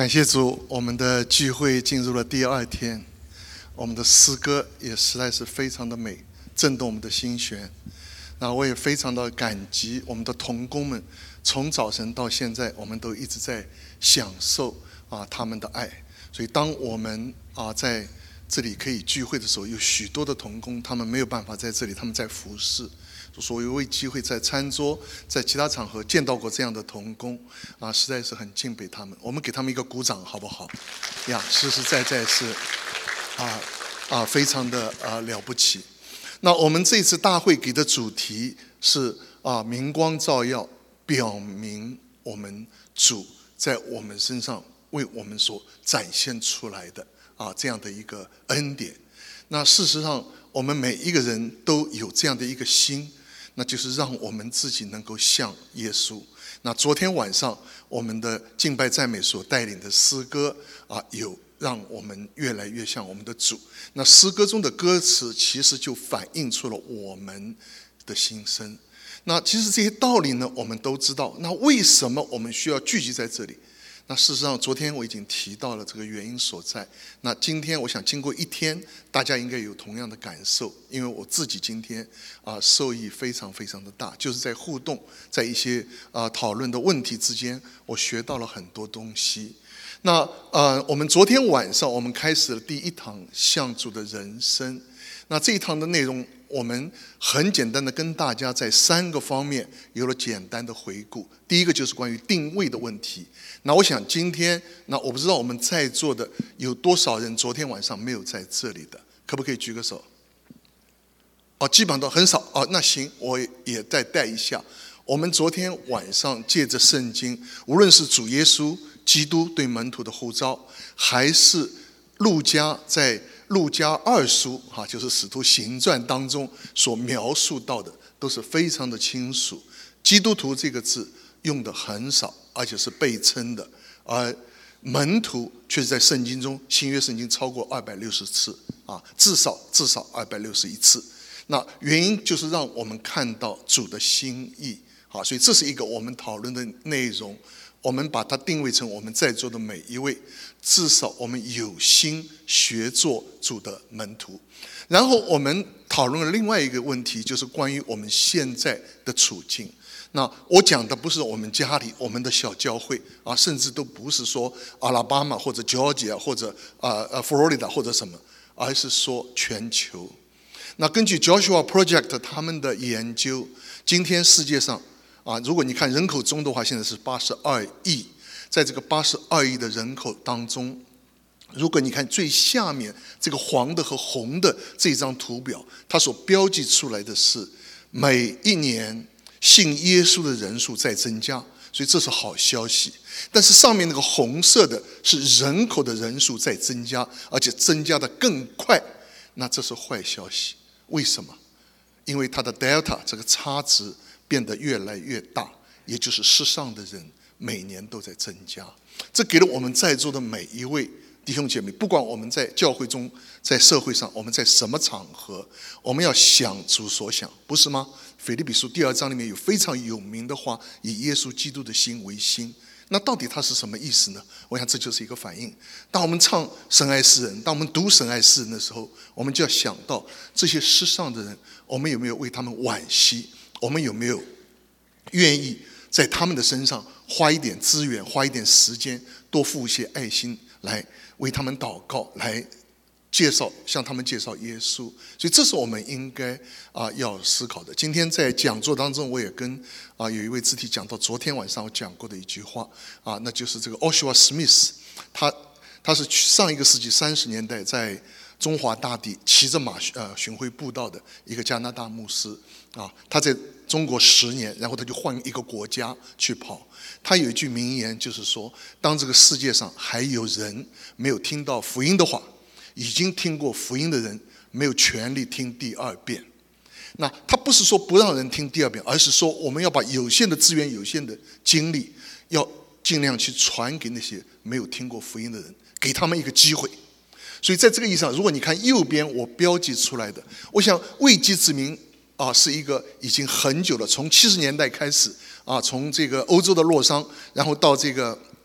感谢主，我们的聚会进入了第二天，我们的诗歌也实在是非常的美，震动我们的心弦。那我也非常的感激我们的同工们，从早晨到现在，我们都一直在享受他们的爱。所以当我们在这里可以聚会的时候，有许多的同工，他们没有办法在这里，他们在服侍。所以为机会在餐桌在其他场合见到过这样的同工实在是很敬佩他们，我们给他们一个鼓掌好不好呀？实实在在是非常的了不起。那我们这次大会给的主题是明光照耀，表明我们主在我们身上为我们所展现出来的这样的一个恩典。那事实上我们每一个人都有这样的一个心，那就是让我们自己能够像耶稣。那昨天晚上我们的敬拜赞美所带领的诗歌有让我们越来越像我们的主。那诗歌中的歌词其实就反映出了我们的心声。那其实这些道理呢，我们都知道。那为什么我们需要聚集在这里？那事实上昨天我已经提到了这个原因所在。那今天我想经过一天，大家应该有同样的感受，因为我自己今天受益非常非常的大，就是在互动，在一些讨论的问题之间，我学到了很多东西。那我们昨天晚上我们开始了第一堂向主的人生。那这一堂的内容，我们很简单的跟大家在3个方面有了简单的回顾。第一个就是关于定位的问题。那我想今天，那我不知道我们在座的有多少人昨天晚上没有在这里的，可不可以举个手？基本上都很少。那行，我也再带一下。我们昨天晚上借着圣经，无论是主耶稣基督对门徒的呼召，还是路加在路加2书就是使徒行传当中所描述到的，都是非常的清楚。基督徒这个字用的很少，而且是被称的，而门徒却是在圣经中，新约圣经超过260次至少261次。那原因就是让我们看到主的心意。所以这是一个我们讨论的内容。我们把它定位成我们在座的每一位，至少我们有心学做主的门徒。然后我们讨论了另外一个问题，就是关于我们现在的处境。那我讲的不是我们家里我们的小教会甚至都不是说阿拉巴马或者 Georgia 或者Florida 或者什么，而是说全球。那根据 Joshua Project 他们的研究，今天世界上如果你看人口中的话，现在是82亿。在这个82亿的人口当中，如果你看最下面这个黄的和红的这张图表，它所标记出来的是每一年信耶稣的人数在增加，所以这是好消息。但是上面那个红色的是人口的人数在增加，而且增加的更快，那这是坏消息。为什么？因为它的 delta 这个差值变得越来越大，也就是世上的人每年都在增加。这给了我们在座的每一位弟兄姐妹，不管我们在教会中，在社会上，我们在什么场合，我们要想主所想，不是吗？腓立比书2章里面有非常有名的话，以耶稣基督的心为心。那到底它是什么意思呢？我想这就是一个反应。当我们唱神爱世人，当我们读神爱世人的时候，我们就要想到这些世上的人，我们有没有为他们惋惜？我们有没有愿意在他们的身上花一点资源，花一点时间，多付一些爱心，来为他们祷告，来向他们介绍耶稣？所以这是我们应该要思考的。今天在讲座当中，我也跟有一位肢体讲到昨天晚上我讲过的一句话那就是这个 Joshua Smith， 他是上一个世纪30年代在中华大地骑着马巡回布道的一个加拿大牧师他在中国10年，然后他就换一个国家去跑。他有一句名言，就是说，当这个世界上还有人没有听到福音的话，已经听过福音的人没有权利听第2遍。那他不是说不让人听第2遍，而是说我们要把有限的资源、有限的精力，要尽量去传给那些没有听过福音的人，给他们一个机会。所以在这个意义上，如果你看右边我标记出来的，我想未济之民是一个已经很久了，从70年代开始从这个欧洲的洛桑，然后到这个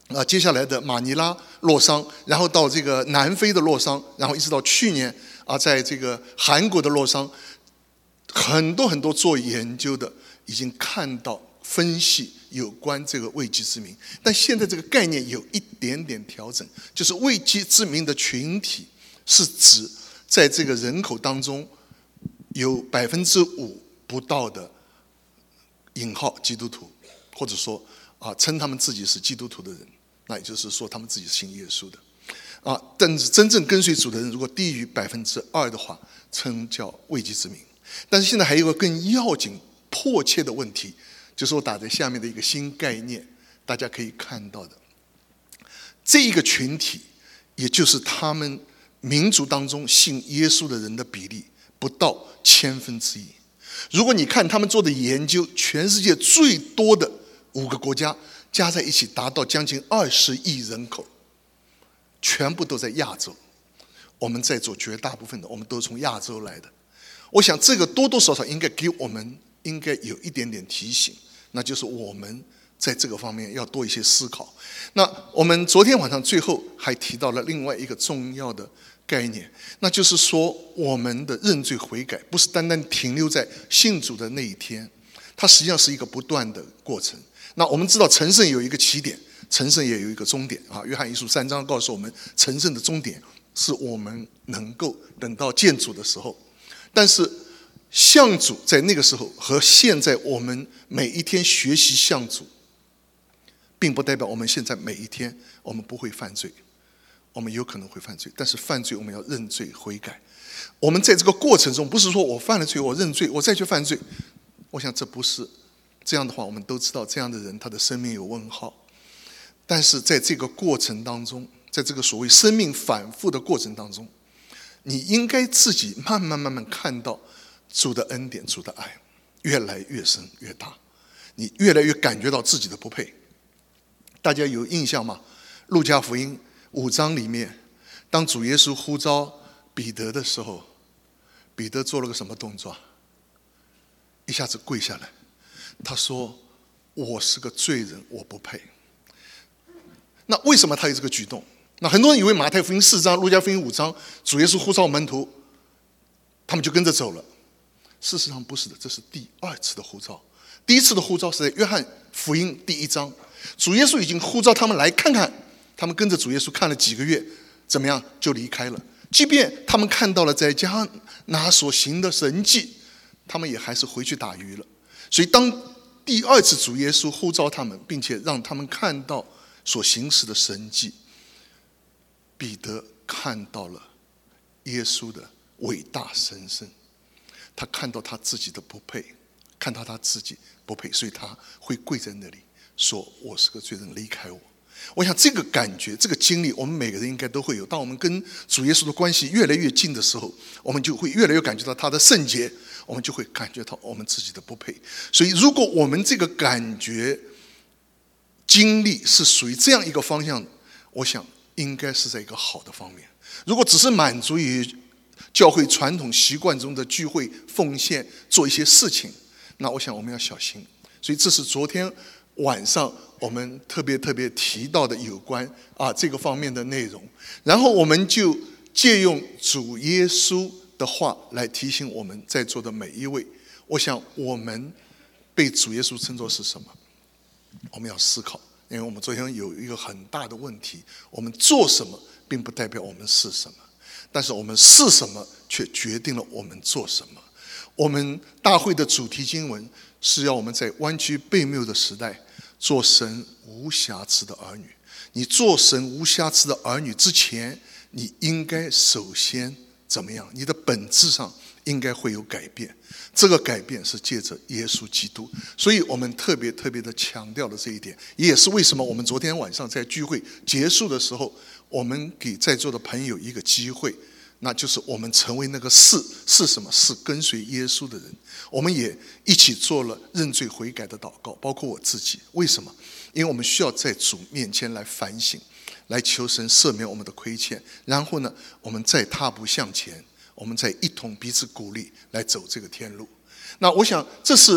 接下来的马尼拉洛桑，然后到这个南非的洛桑，然后一直到去年在这个韩国的洛桑，很多做研究的已经看到分析有关这个未基之民，但现在这个概念有一点点调整，就是未基之民的群体是指在这个人口当中有5%不到的引号基督徒，或者说称他们自己是基督徒的人，那也就是说他们自己是信耶稣的但是真正跟随主的人如果低于2%的话，称叫未基之民。但是现在还有一个更要紧迫切的问题，就是我打在下面的一个新概念，大家可以看到的，这一个群体也就是他们民族当中信耶稣的人的比例不到1/1000。如果你看他们做的研究，全世界最多的5个国家加在一起达到将近20亿人口，全部都在亚洲。我们在座绝大部分的我们都是从亚洲来的，我想这个多多少少应该给我们应该有一点点提醒，那就是我们在这个方面要多一些思考。那我们昨天晚上最后还提到了另外一个重要的概念，那就是说我们的认罪悔改不是单单停留在信主的那一天，它实际上是一个不断的过程。那我们知道成圣有一个起点，成圣也有一个终点约翰一书3章告诉我们，成圣的终点是我们能够等到见主的时候。但是向主在那个时候和现在我们每一天学习向主，并不代表我们现在每一天我们不会犯罪，我们有可能会犯罪，但是犯罪我们要认罪悔改。我们在这个过程中不是说我犯了罪我认罪我再去犯罪，我想这不是这样的话，我们都知道这样的人他的生命有问号。但是在这个过程当中，在这个所谓生命反复的过程当中，你应该自己慢慢看到主的恩典，主的爱越来越深越大，你越来越感觉到自己的不配。大家有印象吗？路加福音5章里面，当主耶稣呼召彼得的时候，彼得做了个什么动作？一下子跪下来，他说我是个罪人，我不配。那为什么他有这个举动？那很多人以为马太福音4章路加福音5章主耶稣呼召门徒，他们就跟着走了。事实上不是的，这是第2次的呼召。第一次的呼召是在约翰福音第1章，主耶稣已经呼召他们来看看，他们跟着主耶稣看了几个月，怎么样就离开了。即便他们看到了在迦拿所行的神迹，他们也还是回去打鱼了。所以当第2次主耶稣呼召他们，并且让他们看到所行使的神迹，彼得看到了耶稣的伟大神圣，他看到他自己的不配，看到他自己不配，所以他会跪在那里说我是个罪人，离开我。我想这个感觉这个经历我们每个人应该都会有，当我们跟主耶稣的关系越来越近的时候，我们就会越来越感觉到他的圣洁，我们就会感觉到我们自己的不配。所以如果我们这个感觉经历是属于这样一个方向，我想应该是在一个好的方面。如果只是满足于教会传统习惯中的聚会奉献做一些事情，那我想我们要小心。所以这是昨天晚上我们特别提到的有关这个方面的内容。然后我们就借用主耶稣的话来提醒我们在座的每一位。我想我们被主耶稣称作是什么，我们要思考。因为我们昨天有一个很大的问题，我们做什么并不代表我们是什么，但是我们是什么却决定了我们做什么。我们大会的主题经文是要我们在弯曲悖谬的时代做神无瑕疵的儿女。你做神无瑕疵的儿女之前，你应该首先怎么样？你的本质上应该会有改变，这个改变是借着耶稣基督。所以我们特别的强调了这一点，也是为什么我们昨天晚上在聚会结束的时候，我们给在座的朋友一个机会，那就是我们成为那个是什么？是跟随耶稣的人。我们也一起做了认罪悔改的祷告，包括我自己。为什么？因为我们需要在主面前来反省，来求神赦免我们的亏欠，然后呢，我们再踏步向前，我们再一同彼此鼓励来走这个天路。那我想这是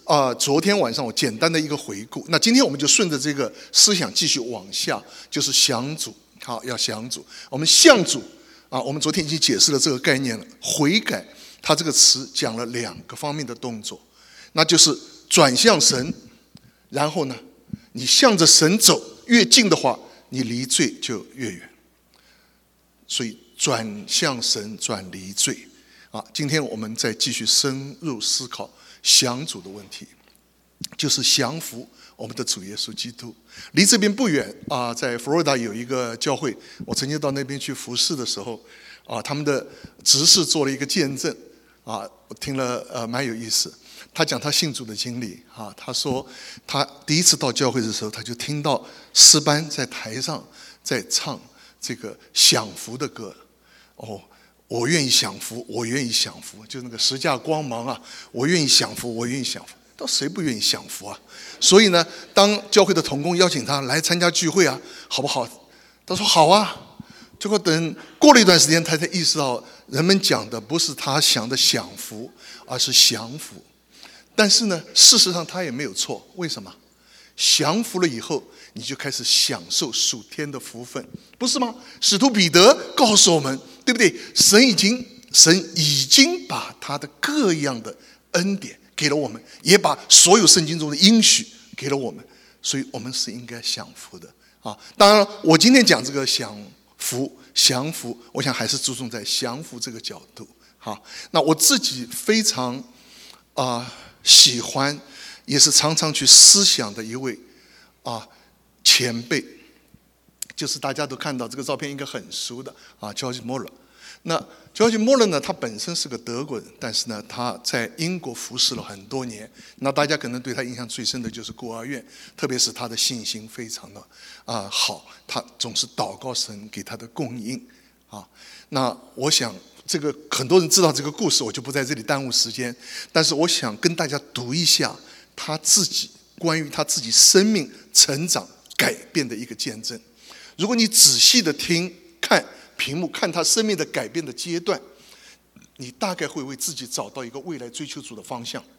昨天晚上我简单的一个回顾，那今天我们就顺着这个思想继续往下，就是降主。好，要降主。我们向主我们昨天已经解释了这个概念了。悔改，它这个词讲了2个方面的动作，那就是转向神，然后呢，你向着神走，越近的话，你离罪就越远。所以转向神，转离罪。今天我们再继续深入思考降主的问题，就是降服我们的主耶稣基督。离这边不远在佛罗里达有一个教会，我曾经到那边去服侍的时候他们的执事做了一个见证我听了蛮有意思。他讲他信主的经历他说他第一次到教会的时候，他就听到诗班在台上在唱这个享福的歌。我愿意享福，我愿意享福，就那个十架光芒我愿意享福，我愿意享福。到谁不愿意享福啊？所以呢，当教会的同工邀请他来参加聚会好不好？他说好啊。结果等过了一段时间，他才意识到人们讲的不是他想的享福，而是降服。但是呢，事实上他也没有错。为什么？降服了以后，你就开始享受属天的福分，不是吗？使徒彼得告诉我们，对不对？神已经把他的各样的恩典给了我们，也把所有圣经中的应许给了我们，所以我们是应该降服的当然了，我今天讲这个降服，我想还是注重在降服这个角度。好，那我自己非常喜欢，也是常常去思想的一位前辈，就是大家都看到这个照片应该很熟的George Muller。那 George Muller 呢，他本身是个德国人，但是呢，他在英国服侍了很多年。那大家可能对他印象最深的就是孤儿院，特别是他的信心非常的好，他总是祷告神给他的供应那我想这个很多人知道这个故事，我就不在这里耽误时间。但是我想跟大家读一下他自己关于他自己生命成长改变的一个见证。如果你仔细的看屏幕，看他生命的改变的阶段，你大概会为自己找到一个未来追求主的方向。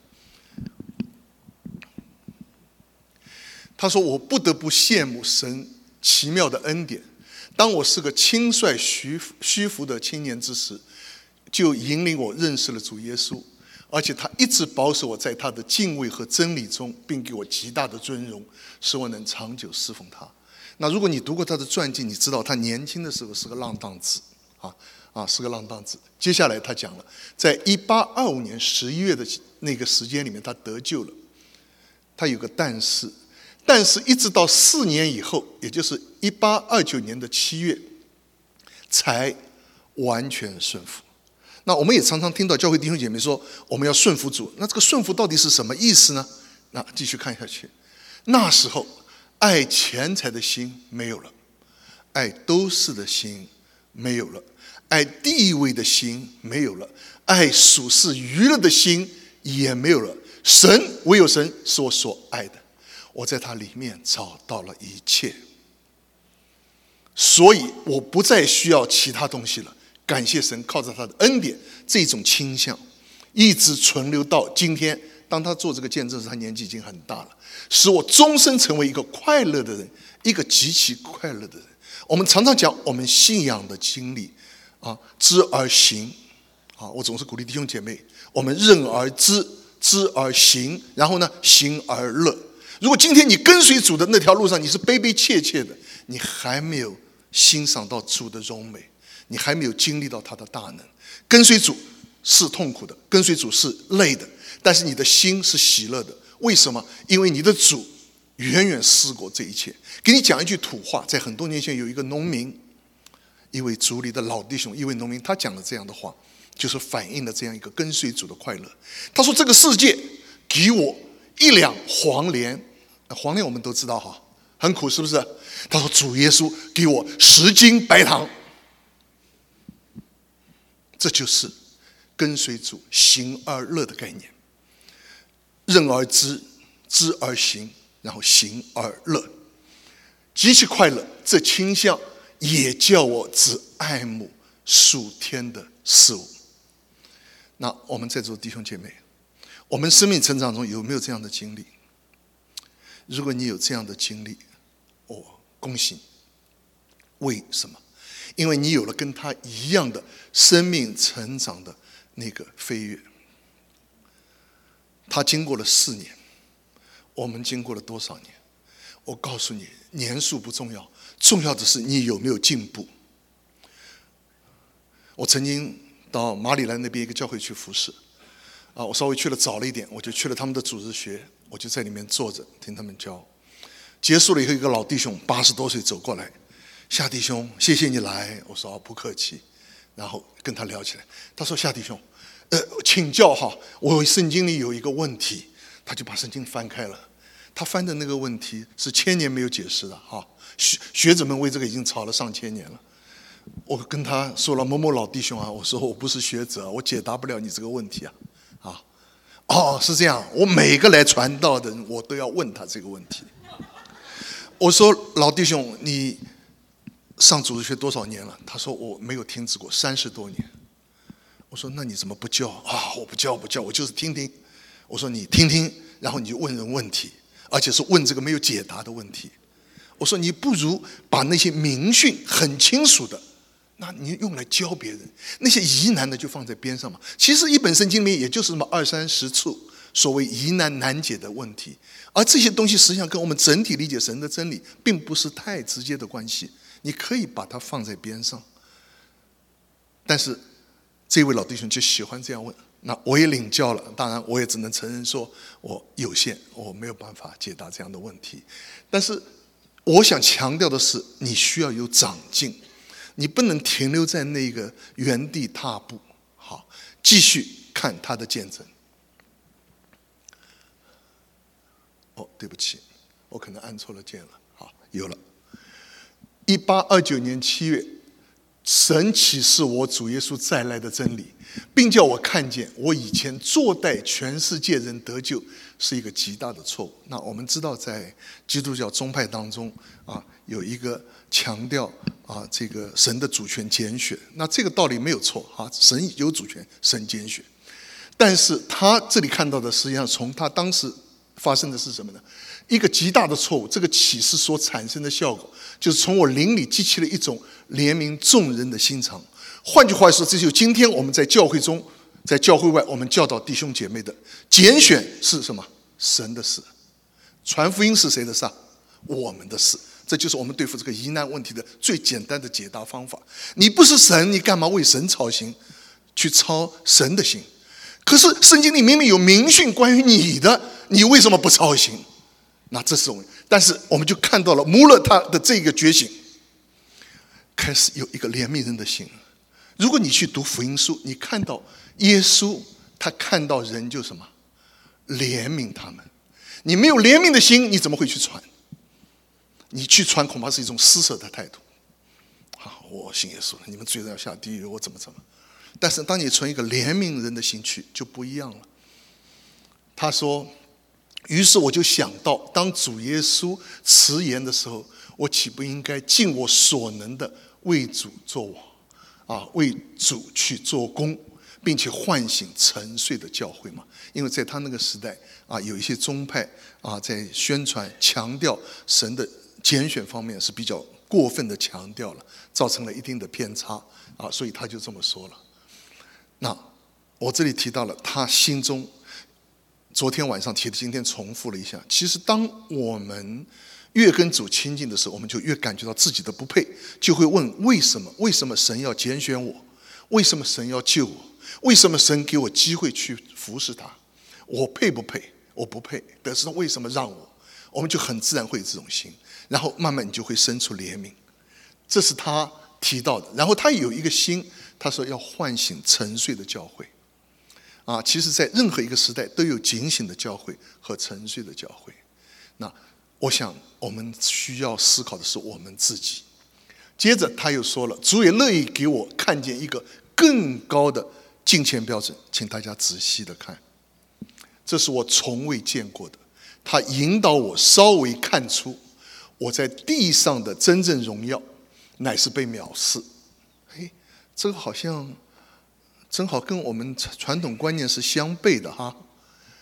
他说：“我不得不羡慕神奇妙的恩典。当我是个轻率虚浮的青年之时，就引领我认识了主耶稣，而且他一直保守我在他的敬畏和真理中，并给我极大的尊荣，使我能长久侍奉他。”那如果你读过他的传记，你知道他年轻的时候是个浪荡子是个浪荡子。接下来他讲了，在1825年11月的那个时间里面，他得救了。他有个但是一直到4年以后，也就是1829年的7月，才完全顺服。那我们也常常听到教会弟兄姐妹说，我们要顺服主。那这个顺服到底是什么意思呢？那继续看下去，那时候爱钱财的心没有了，爱都市的心没有了，爱地位的心没有了，爱属世娱乐的心也没有了。唯有神是我所爱的，我在他里面找到了一切，所以我不再需要其他东西了。感谢神，靠着他的恩典，这种倾向一直存留到今天。当他做这个见证时，他年纪已经很大了，使我终身成为一个快乐的人，一个极其快乐的人。我们常常讲我们信仰的经历知而行我总是鼓励弟兄姐妹，我们认而知，知而行，然后呢，行而乐。如果今天你跟随主的那条路上，你是悲悲切切的，你还没有欣赏到主的荣美，你还没有经历到他的大能。跟随主是痛苦的，跟随主是累的，但是你的心是喜乐的。为什么？因为你的主远远胜过这一切。给你讲一句土话，在很多年前有一个农民，一位族里的老弟兄，一位农民，他讲了这样的话，就是反映了这样一个跟随主的快乐。他说：“这个世界给我1两黄连，黄连我们都知道很苦，是不是？”他说：“主耶稣给我10斤白糖。”这就是跟随主行而乐的概念，认而知，知而行，然后行而乐，极其快乐。这倾向也叫我只爱慕属天的事物。那我们在座弟兄姐妹， 我们生命成长中有没有这样的经历？如果你有这样的经历，恭喜你。为什么？因为你有了跟他一样的生命成长的那个飞跃。他经过了4年，我们经过了多少年？我告诉你，年数不重要，重要的是你有没有进步。我曾经到马里兰那边一个教会去服侍，我稍微去了早了一点，我就去了他们的主日学，我就在里面坐着听他们教。结束了以后，一个老弟兄80多岁走过来，夏弟兄，谢谢你来。我说不客气，然后跟他聊起来。他说夏弟兄，请教哈，我圣经里有一个问题。他就把圣经翻开了，他翻的那个问题是1000年没有解释的哈，学者们为这个已经吵了上千年了。我跟他说了，某某老弟兄啊，我说我不是学者，我解答不了你这个问题是这样，我每个来传道的人，我都要问他这个问题。我说老弟兄，你上主日学多少年了？他说我没有停止过，30多年。我说那你怎么不教我不教，我就是听听。我说你听听，然后你就问人问题，而且是问这个没有解答的问题。我说你不如把那些明训很清楚的，那你用来教别人，那些疑难的就放在边上嘛。其实一本圣经里面也就是那么20-30处所谓疑难难解的问题，而这些东西实际上跟我们整体理解神的真理并不是太直接的关系，你可以把它放在边上。但是这位老弟兄就喜欢这样问，那我也领教了，当然我也只能承认说我有限，我没有办法解答这样的问题。但是我想强调的是，你需要有长进，你不能停留在那个原地踏步。好，继续看他的见证。对不起，我可能按错了键了。好，有了。1829年7月，神启示我主耶稣再来的真理，并叫我看见我以前坐待全世界人得救是一个极大的错误。那我们知道，在基督教宗派当中有一个强调这个神的主权拣选，那这个道理没有错神有主权，神拣选。但是他这里看到的，实际上从他当时发生的是什么呢？一个极大的错误。这个启示所产生的效果，就是从我灵里激起了一种怜悯众人的心肠。换句话说，这就是今天我们在教会中，在教会外，我们教导弟兄姐妹的拣选是什么？神的事。传福音是谁的事？我们的事。这就是我们对付这个疑难问题的最简单的解答方法。你不是神，你干嘛为神操心，去操神的心？可是圣经里明明有明训关于你的，你为什么不操心？那这是我们，但是我们就看到了穆勒他的这个觉醒，开始有一个怜悯人的心。如果你去读福音书，你看到耶稣他看到人就什么？怜悯他们。你没有怜悯的心，你怎么会去传？你去传恐怕是一种施舍的态度。我信耶稣了，你们罪人要下地狱，我怎么。但是当你存一个怜悯人的心去，就不一样了。他说，于是我就想到，当主耶稣辞言的时候，我岂不应该尽我所能的为主做王为主去做工，并且唤醒沉睡的教会嘛？因为在他那个时代有一些宗派在宣传强调神的拣选方面是比较过分的强调了，造成了一定的偏差所以他就这么说了。那我这里提到了他心中，昨天晚上提的，今天重复了一下。其实当我们越跟主亲近的时候，我们就越感觉到自己的不配，就会问为什么？为什么神要拣选我？为什么神要救我？为什么神给我机会去服侍他？我配不配？我不配，但是他为什么让我？我们就很自然会有这种心，然后慢慢你就会生出怜悯。这是他提到的。然后他有一个心，他说要唤醒沉睡的教会其实在任何一个时代都有警醒的教会和沉睡的教会。那我想我们需要思考的是我们自己。接着他又说了，主也乐意给我看见一个更高的敬虔标准，请大家仔细的看，这是我从未见过的。他引导我稍微看出我在地上的真正荣耀乃是被藐视。这个好像正好跟我们传统观念是相悖的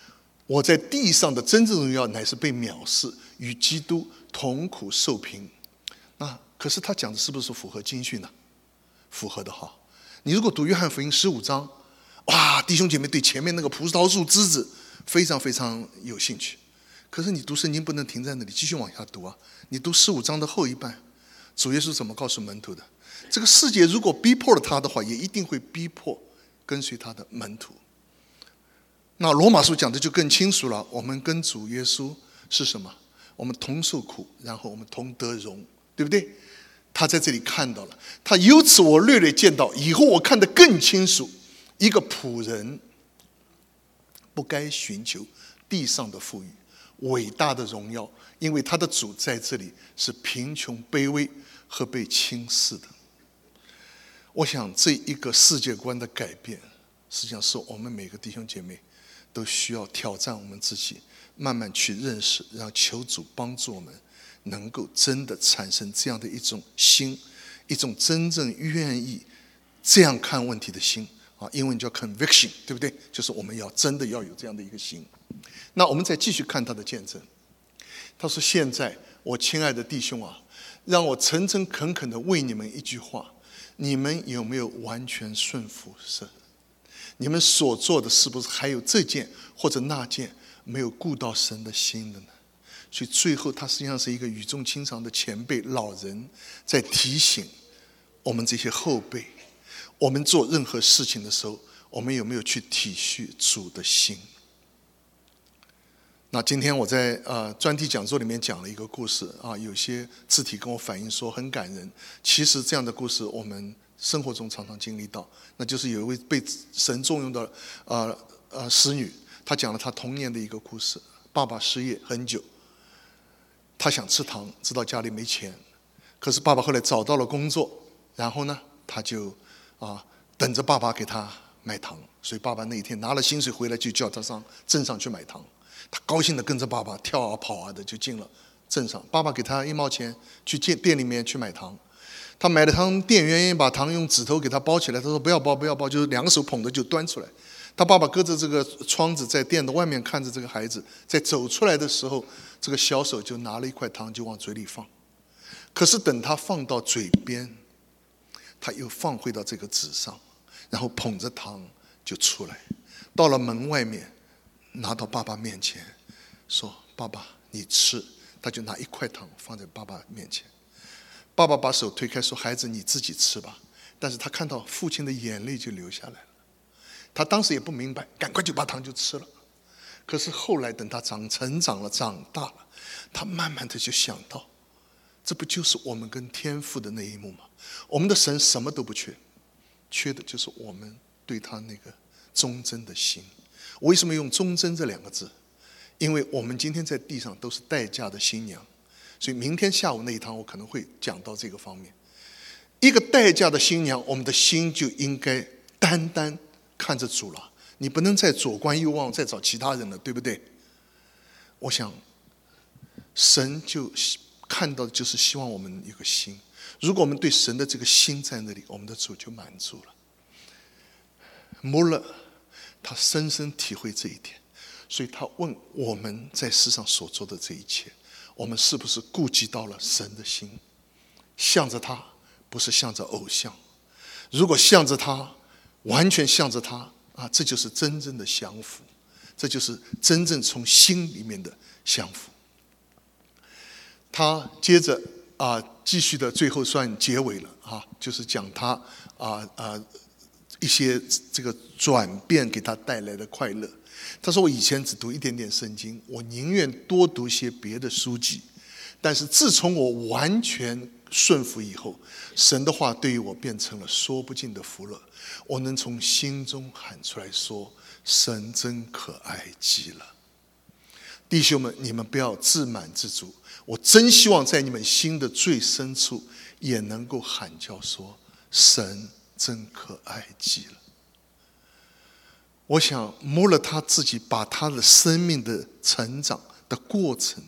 我在地上的真正荣耀乃是被藐视，与基督同苦受平。可是他讲的是不是符合经训呢？符合的哈。你如果读约翰福音15章，哇，弟兄姐妹对前面那个葡萄树枝子非常非常有兴趣。可是你读圣经不能停在那里，继续往下读啊。你读15章的后一半，主耶稣怎么告诉门徒的？这个世界如果逼迫了他的话，也一定会逼迫跟随他的门徒。那罗马书讲的就更清楚了，我们跟主耶稣是什么？我们同受苦，然后我们同得荣，对不对？他在这里看到了，他由此我略略见到，以后我看得更清楚，一个仆人不该寻求地上的富裕、伟大的荣耀，因为他的主在这里是贫穷、卑微和被轻视的。我想这一个世界观的改变，实际上是我们每个弟兄姐妹都需要挑战我们自己，慢慢去认识，让求主帮助我们能够真的产生这样的一种心，一种真正愿意这样看问题的心啊，英文叫 conviction， 对不对？就是我们要真的要有这样的一个心。那我们再继续看他的见证。他说：“现在我亲爱的弟兄啊，让我诚诚恳恳地问你们一句话：你们有没有完全顺服神？你们所做的是不是还有这件或者那件没有顾到神的心的呢？”所以最后他实际上是一个语重心长的前辈老人，在提醒我们这些后辈，我们做任何事情的时候，我们有没有去体恤主的心？那今天我在专题讲座里面讲了一个故事啊，有些肢体跟我反映说很感人。其实这样的故事我们生活中常常经历到，那就是有一位被神重用的使女，她讲了她童年的一个故事。爸爸失业很久，他想吃糖，知道家里没钱，可是爸爸后来找到了工作，然后呢，他就等着爸爸给他买糖，所以爸爸那一天拿了薪水回来就叫他上镇上去买糖。他高兴地跟着爸爸跳啊跑啊的就进了镇上。爸爸给他1毛钱去店里面去买糖，他买了糖，店员把糖用纸头给他包起来，他说不要包不要包，就是2个手捧着就端出来。他爸爸隔着这个窗子在店的外面看着这个孩子，在走出来的时候，这个小手就拿了一块糖就往嘴里放。可是等他放到嘴边，他又放回到这个纸上，然后捧着糖就出来，到了门外面，拿到爸爸面前说：“爸爸，你吃。”他就拿1块糖放在爸爸面前。爸爸把手推开说：“孩子，你自己吃吧。”但是他看到父亲的眼泪就流下来了。他当时也不明白，赶快就把糖就吃了。可是后来等他成长了，长大了，他慢慢的就想到，这不就是我们跟天父的那一幕吗？我们的神什么都不缺，缺的就是我们对他那个忠贞的心。我为什么用忠贞这2个字？因为我们今天在地上都是待嫁的新娘，所以明天下午那一堂我可能会讲到这个方面。一个待嫁的新娘，我们的心就应该单单看着主了，你不能再左观右望再找其他人了，对不对？我想神就看到的就是希望我们有个心，如果我们对神的这个心在那里，我们的主就满足了。穆勒他深深体会这一点，所以他问我们在世上所做的这一切，我们是不是顾及到了神的心，向着他，不是向着偶像。如果向着他，完全向着他这就是真正的降服，这就是真正从心里面的降服。他接着继续的最后算结尾了就是讲他一些这个转变给他带来的快乐。他说：“我以前只读一点点圣经，我宁愿多读些别的书籍，但是自从我完全顺服以后，神的话对于我变成了说不尽的福乐。我能从心中喊出来说：神真可爱极了。弟兄们，你们不要自满自足，我真希望在你们心的最深处也能够喊叫说：神真可爱极了。”我想穆勒他自己把他的生命的成长的过程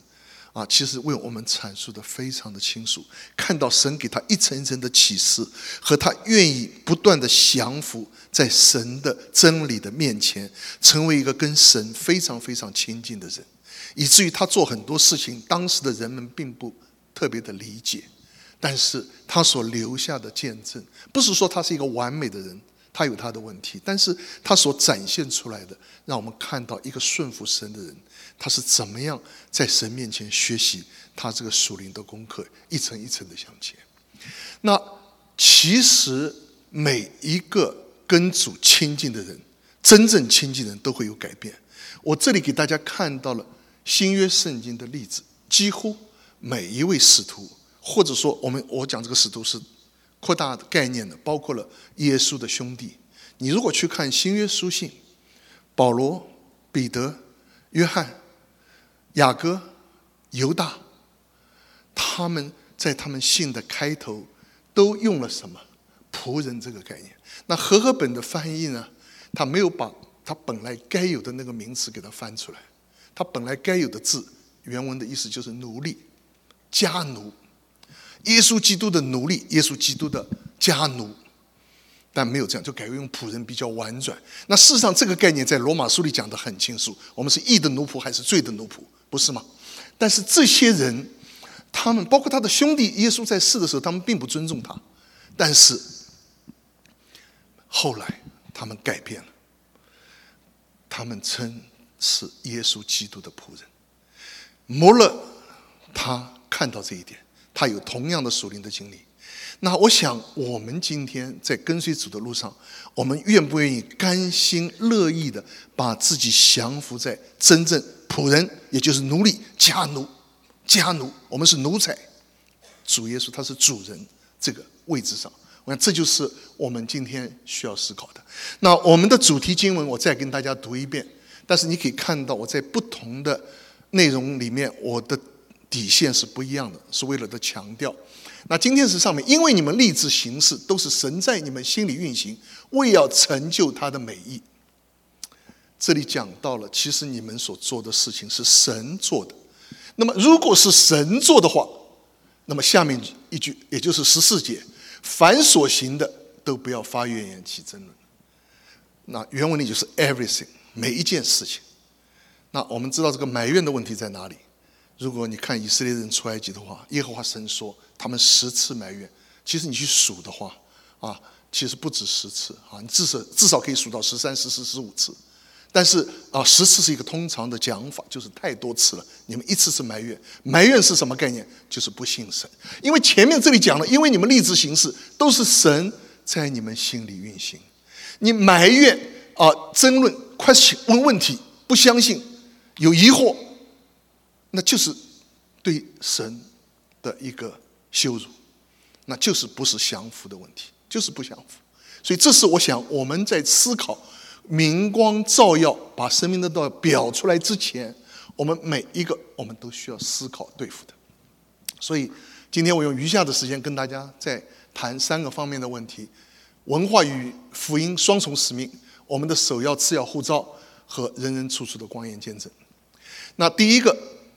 其实为我们阐述的非常的清楚，看到神给他一层一层的启示，和他愿意不断的降服在神的真理的面前，成为一个跟神非常非常亲近的人，以至于他做很多事情，当时的人们并不特别的理解，但是他所留下的见证，不是说他是一个完美的人，他有他的问题，但是他所展现出来的，让我们看到一个顺服神的人，他是怎么样在神面前学习他这个属灵的功课，一层一层的向前。那其实每一个跟主亲近的人，真正亲近的人都会有改变。我这里给大家看到了新约圣经的例子，几乎每一位使徒，或者说我讲这个使徒是扩大的概念的，包括了耶稣的兄弟。你如果去看新约书信，保罗、彼得、约翰、雅各、犹大，他们在他们信的开头都用了什么？仆人这个概念。那和合本的翻译呢，他没有把他本来该有的那个名词给他翻出来，他本来该有的字原文的意思就是奴隶、家奴，耶稣基督的奴隶，耶稣基督的家奴，但没有这样，就改用仆人比较婉转。那事实上这个概念在罗马书里讲得很清楚，我们是义的奴仆还是罪的奴仆，不是吗？但是这些人，他们包括他的兄弟耶稣在世的时候，他们并不尊重他，但是后来他们改变了，他们称是耶稣基督的仆人。摩勒他看到这一点，他有同样的属灵的经历。那我想我们今天在跟随主的路上，我们愿不愿意甘心乐意的把自己降服在真正仆人，也就是奴隶、家奴，我们是奴才，主耶稣他是主人这个位置上。我想这就是我们今天需要思考的。那我们的主题经文我再跟大家读一遍，但是你可以看到我在不同的内容里面，我的底线是不一样的，是为了的强调。那今天是上面，因为你们立志行事，都是神在你们心里运行，为要成就他的美意。这里讲到了，其实你们所做的事情是神做的。那么如果是神做的话，那么下面一句，也就是14节，凡所行的都不要发怨言起争论。那原文里就是 everything， 每一件事情。那我们知道这个埋怨的问题在哪里？如果你看以色列人出埃及的话，耶和华神说他们10次埋怨，其实你去数的话其实不止10次你至少可以数到13、14、15次。但是10次是一个通常的讲法，就是太多次了。你们一次次埋怨，埋怨是什么概念？就是不信神。因为前面这里讲了，因为你们立志行事，都是神在你们心里运行。你埋怨争论、question、问问题，不相信，有疑惑，那就是对神的一个羞辱，那就是不是降服的问题，就是不降服。所以这是我想我们在思考明光照耀把生命的道表出来之前，我们每一个我们都需要思考对付的。所以今天我用余下的时间跟大家再谈3个方面的问题：文化与福音双重使命，我们的首要次要呼召和人人处处的光焰见证。那第一个，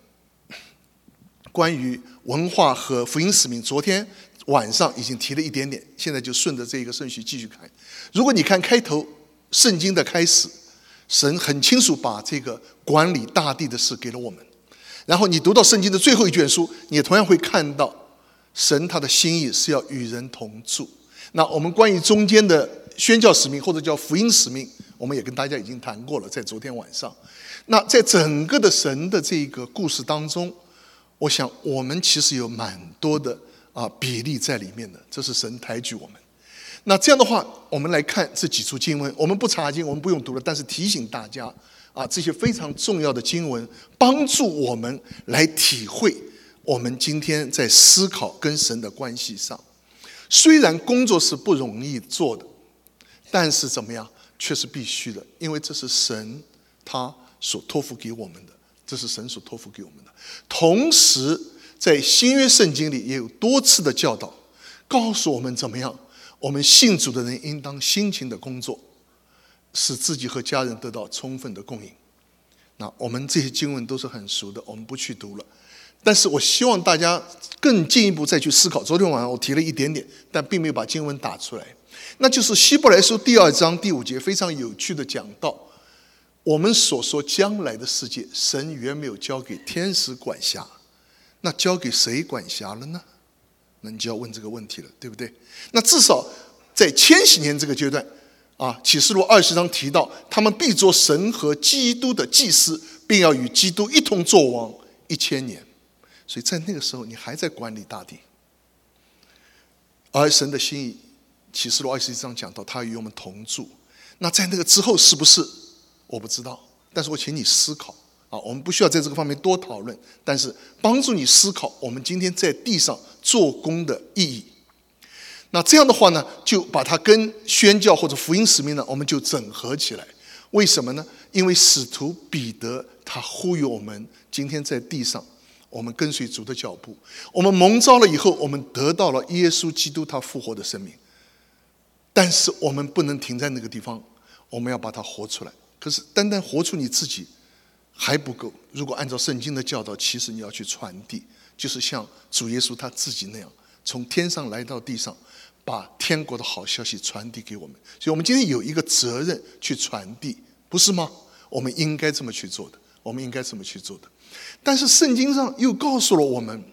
关于文化和福音使命，昨天晚上已经提了一点点，现在就顺着这个顺序继续看。如果你看开头圣经的开始，神很清楚把这个管理大地的事给了我们，然后你读到圣经的最后一卷书，你也同样会看到神他的心意是要与人同住。那我们关于中间的宣教使命或者叫福音使命，我们也跟大家已经谈过了，在昨天晚上。那在整个的神的这个故事当中，我想我们其实有蛮多的比例在里面的，这是神抬举我们。那这样的话，我们来看这几处经文，我们不查经，我们不用读了，但是提醒大家这些非常重要的经文，帮助我们来体会我们今天在思考跟神的关系上。虽然工作是不容易做的，但是怎么样，却是必须的，因为这是神他所托付给我们的，这是神所托付给我们的。同时在新约圣经里也有多次的教导，告诉我们怎么样，我们信主的人应当辛勤的工作，使自己和家人得到充分的供应。那我们这些经文都是很熟的，我们不去读了。 但是我希望大家更进一步再去思考。昨天晚上我提了一点点，但并没有把经文打出来。那就是希伯来书第2章第5节非常有趣的讲到，我们所说将来的世界，神原没有交给天使管辖，那交给谁管辖了呢？那你就要问这个问题了，对不对？那至少在千禧年这个阶段启示录20章提到，他们必做神和基督的祭司，并要与基督一同作王1000年。所以在那个时候，你还在管理大地。而神的心意，启示录21章讲到，他与我们同住。那在那个之后是不是？我不知道，但是我请你思考我们不需要在这个方面多讨论，但是帮助你思考我们今天在地上做工的意义。那这样的话呢，就把它跟宣教或者福音使命呢，我们就整合起来。为什么呢？因为使徒彼得他呼吁我们今天在地上，我们跟随主的脚步，我们蒙召了以后，我们得到了耶稣基督他复活的生命。但是我们不能停在那个地方，我们要把它活出来。可是单单活出你自己还不够，如果按照圣经的教导，其实你要去传递，就是像主耶稣他自己那样，从天上来到地上，把天国的好消息传递给我们。所以我们今天有一个责任去传递，不是吗？我们应该这么去做的，我们应该这么去做的。但是圣经上又告诉了我们，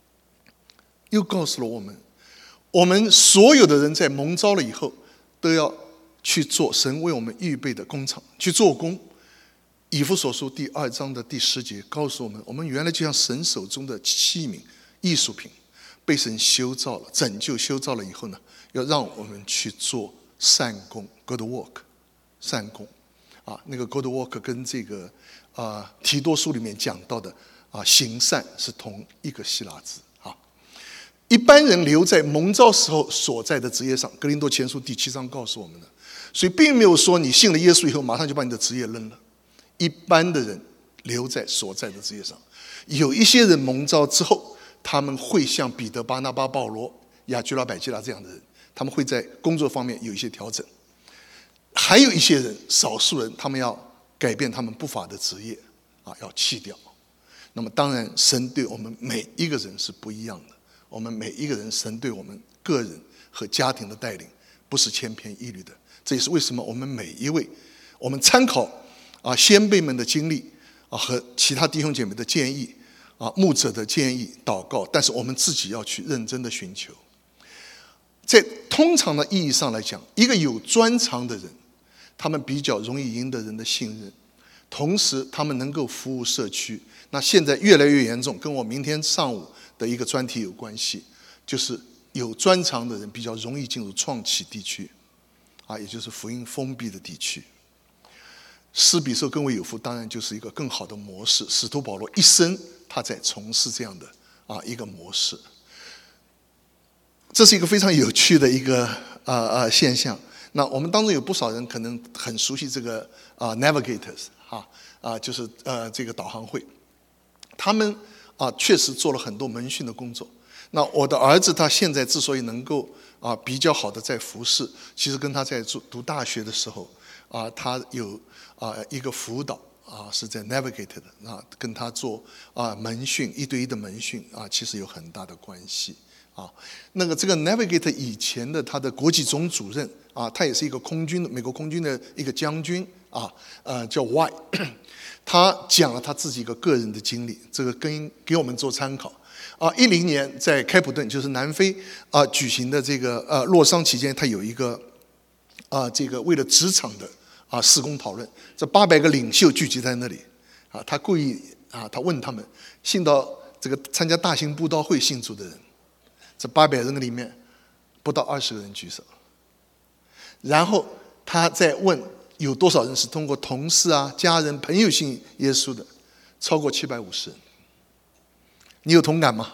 我们所有的人在蒙召了以后，都要去做神为我们预备的工厂，去做工。以弗所书第2章的第10节告诉我们，我们原来就像神手中的器皿、艺术品，被神修造了、拯救修造了以后呢，要让我们去做善工 good work， 善工那个 good work 跟这个提多书里面讲到的行善是同一个希腊字一般人留在蒙召时候所在的职业上，哥林多前书第7章告诉我们的。所以并没有说你信了耶稣以后马上就把你的职业扔了。一般的人留在所在的职业上，有一些人蒙召之后，他们会像彼得、巴拿巴、保罗、亚居拉、百基拉这样的人，他们会在工作方面有一些调整。还有一些人，少数人，他们要改变他们不法的职业要弃掉。那么当然神对我们每一个人是不一样的，我们每一个人神对我们个人和家庭的带领不是千篇一律的。这也是为什么我们每一位，我们参考先辈们的经历和其他弟兄姐妹的建议牧者的建议祷告，但是我们自己要去认真的寻求。在通常的意义上来讲，一个有专长的人，他们比较容易赢得人的信任，同时他们能够服务社区。那现在越来越严重，跟我明天上午的一个专题有关系，就是有专长的人比较容易进入创启地区也就是福音封闭的地区。施比受更为有福，当然就是一个更好的模式。使徒保罗一生他在从事这样的一个模式。这是一个非常有趣的一个现象。那我们当中有不少人可能很熟悉这个navigators 就是这个导航会，他们确实做了很多门训的工作。那我的儿子他现在之所以能够比较好的在服侍，其实跟他在读大学的时候他有一个辅导是在 Navigate 的跟他做门训1对1的门训其实有很大的关系那个这个 Navigate 以前的他的国际总主任他也是一个美国空军的一个将军叫 Y， 他讲了他自己一个个人的经历，这个给我们做参考。10年在开普敦，就是南非举行的这个洛桑期间，他有一个这个为了职场的事工讨论，这800个领袖聚集在那里他故意他问他们信到这个参加大型布道会信主的人，这800人里面不到20个人举手，然后他再问有多少人是通过同事家人朋友信耶稣的，超过750人。你有同感吗？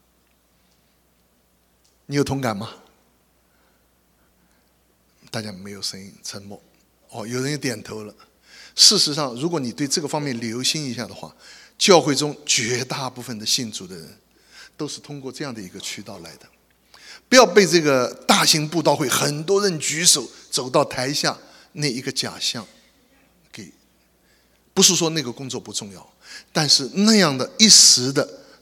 你有同感吗？大家没有声音，沉默。有人也点头了。事实上，如果你对这个方面留心一下的话，教会中绝大部分的信主的人都是通过这样的一个渠道来的。不要被这个大型布道会很多人举手走到台下那一个假象不是说那个工作不重要，但是那样的一时的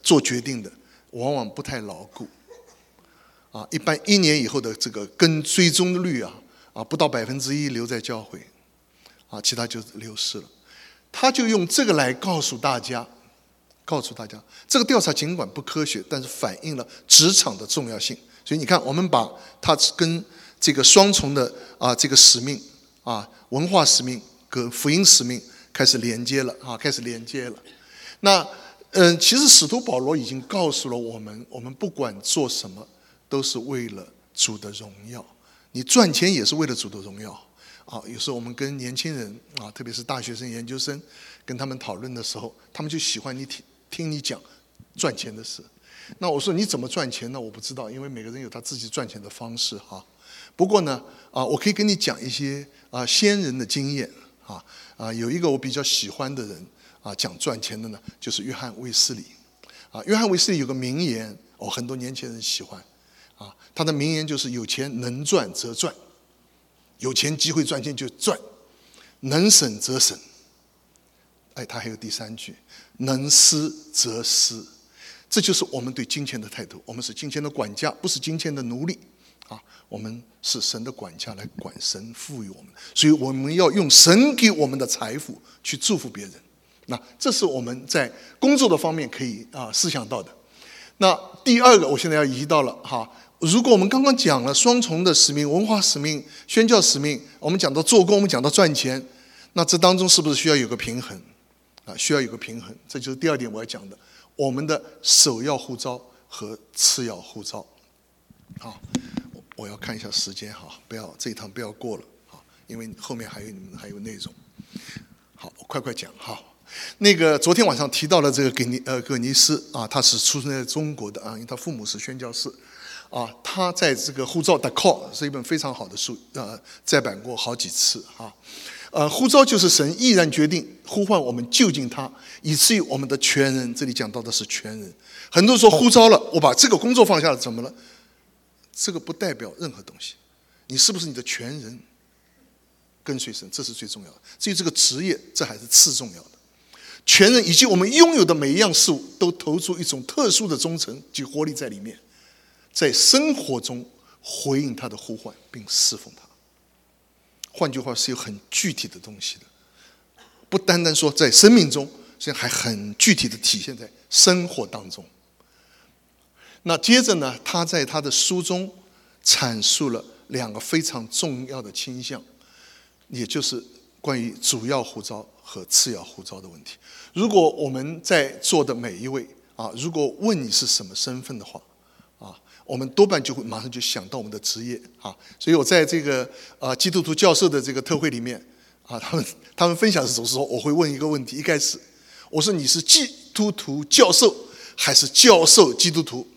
做决定的，往往不太牢固。一般1年以后的这个跟追踪率不到1%留在教会，其他就流失了。他就用这个来告诉大家，这个调查尽管不科学，但是反映了职场的重要性。所以你看，我们把它跟这个双重的这个使命文化使命跟福音使命开始连接了。那其实使徒保罗已经告诉了我们不管做什么都是为了主的荣耀。你赚钱也是为了主的荣耀。有时候我们跟年轻人特别是大学生、研究生，跟他们讨论的时候，他们就喜欢你听你讲赚钱的事。那我说你怎么赚钱呢？我不知道，因为每个人有他自己赚钱的方式不过呢，我可以跟你讲一些先人的经验有一个我比较喜欢的人讲赚钱的呢，就是约翰卫斯理约翰卫斯理有个名言，很多年轻人喜欢他的名言就是有钱能赚则赚，有钱机会赚钱就赚，能省则省。他还有第3句，能施则施。这就是我们对金钱的态度。我们是金钱的管家，不是金钱的奴隶我们是神的管家，来管神赋予我们，所以我们要用神给我们的财富去祝福别人。那这是我们在工作的方面可以思想到的。那第二个，我现在要移到了如果我们刚刚讲了双重的使命，文化使命、宣教使命，我们讲到做工，我们讲到赚钱，那这当中是不是需要有个平衡需要有个平衡。这就是第2点我要讲的，我们的首要呼召和次要呼召。我要看一下时间不要这一趟不要过了因为后面你们还有内容。我快讲那个昨天晚上提到了这个葛尼斯他是出生在中国的因为他父母是宣教士他在这个呼召 The Call 是一本非常好的书再版过好几次呼召就是神毅然决定呼唤我们就近他，以至于我们的全人，这里讲到的是全人。很多人说呼召了，我把这个工作放下了，怎么了？这个不代表任何东西，你是不是你的全人跟随神，这是最重要的。至于这个职业，这还是次重要的。全人以及我们拥有的每一样事物，都投出一种特殊的忠诚及活力在里面，在生活中回应他的呼唤，并侍奉他。换句话是有很具体的东西的，不单单说在生命中，实际上还很具体的体现在生活当中。那接着呢，他在他的书中阐述了2个非常重要的倾向，也就是关于主要呼召和次要呼召的问题。如果我们在座的每一位如果问你是什么身份的话我们多半就会马上就想到我们的职业所以我在这个基督徒教授的这个特会里面他们分享的时候，我会问一个问题，一开始我说你是基督徒教授还是教授基督徒？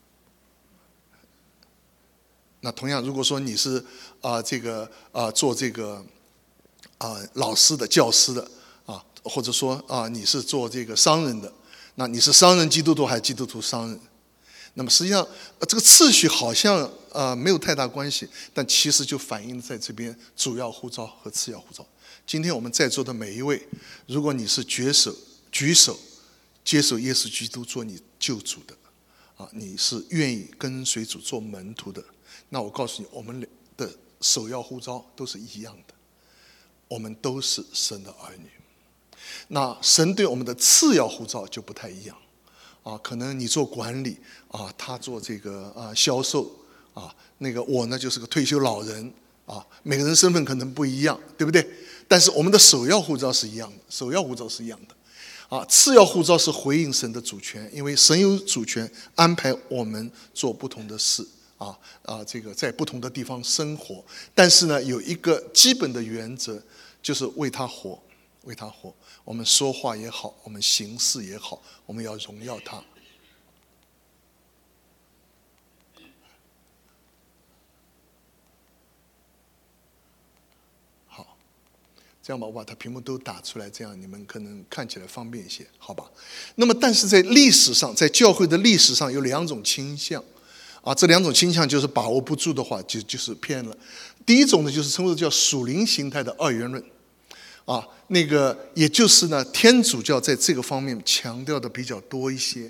那同样，如果说你是做这个老师的、教师的或者说你是做这个商人的，那你是商人基督徒还是基督徒商人？那么实际上这个次序好像没有太大关系，但其实就反映在这边主要呼召和次要呼召。今天我们在座的每一位，如果你是举手接受耶稣基督做你救主的你是愿意跟随主做门徒的，那我告诉你，我们的首要呼召都是一样的，我们都是神的儿女。那神对我们的次要呼召就不太一样可能你做管理他做这个销售那个我呢就是个退休老人每个人身份可能不一样，对不对？但是我们的首要呼召是一样的，次要呼召是回应神的主权，因为神有主权安排我们做不同的事这个在不同的地方生活，但是呢有一个基本的原则，就是为他活。我们说话也好，我们行事也好，我们要荣耀他。好，这样吧，我把它屏幕都打出来，这样你们可能看起来方便一些，好吧？那么但是在历史上，在教会的历史上有2种倾向这2种倾向就是把握不住的话就是偏了。第一种呢，就是称为叫属灵形态的二元论那个也就是呢，天主教在这个方面强调的比较多一些，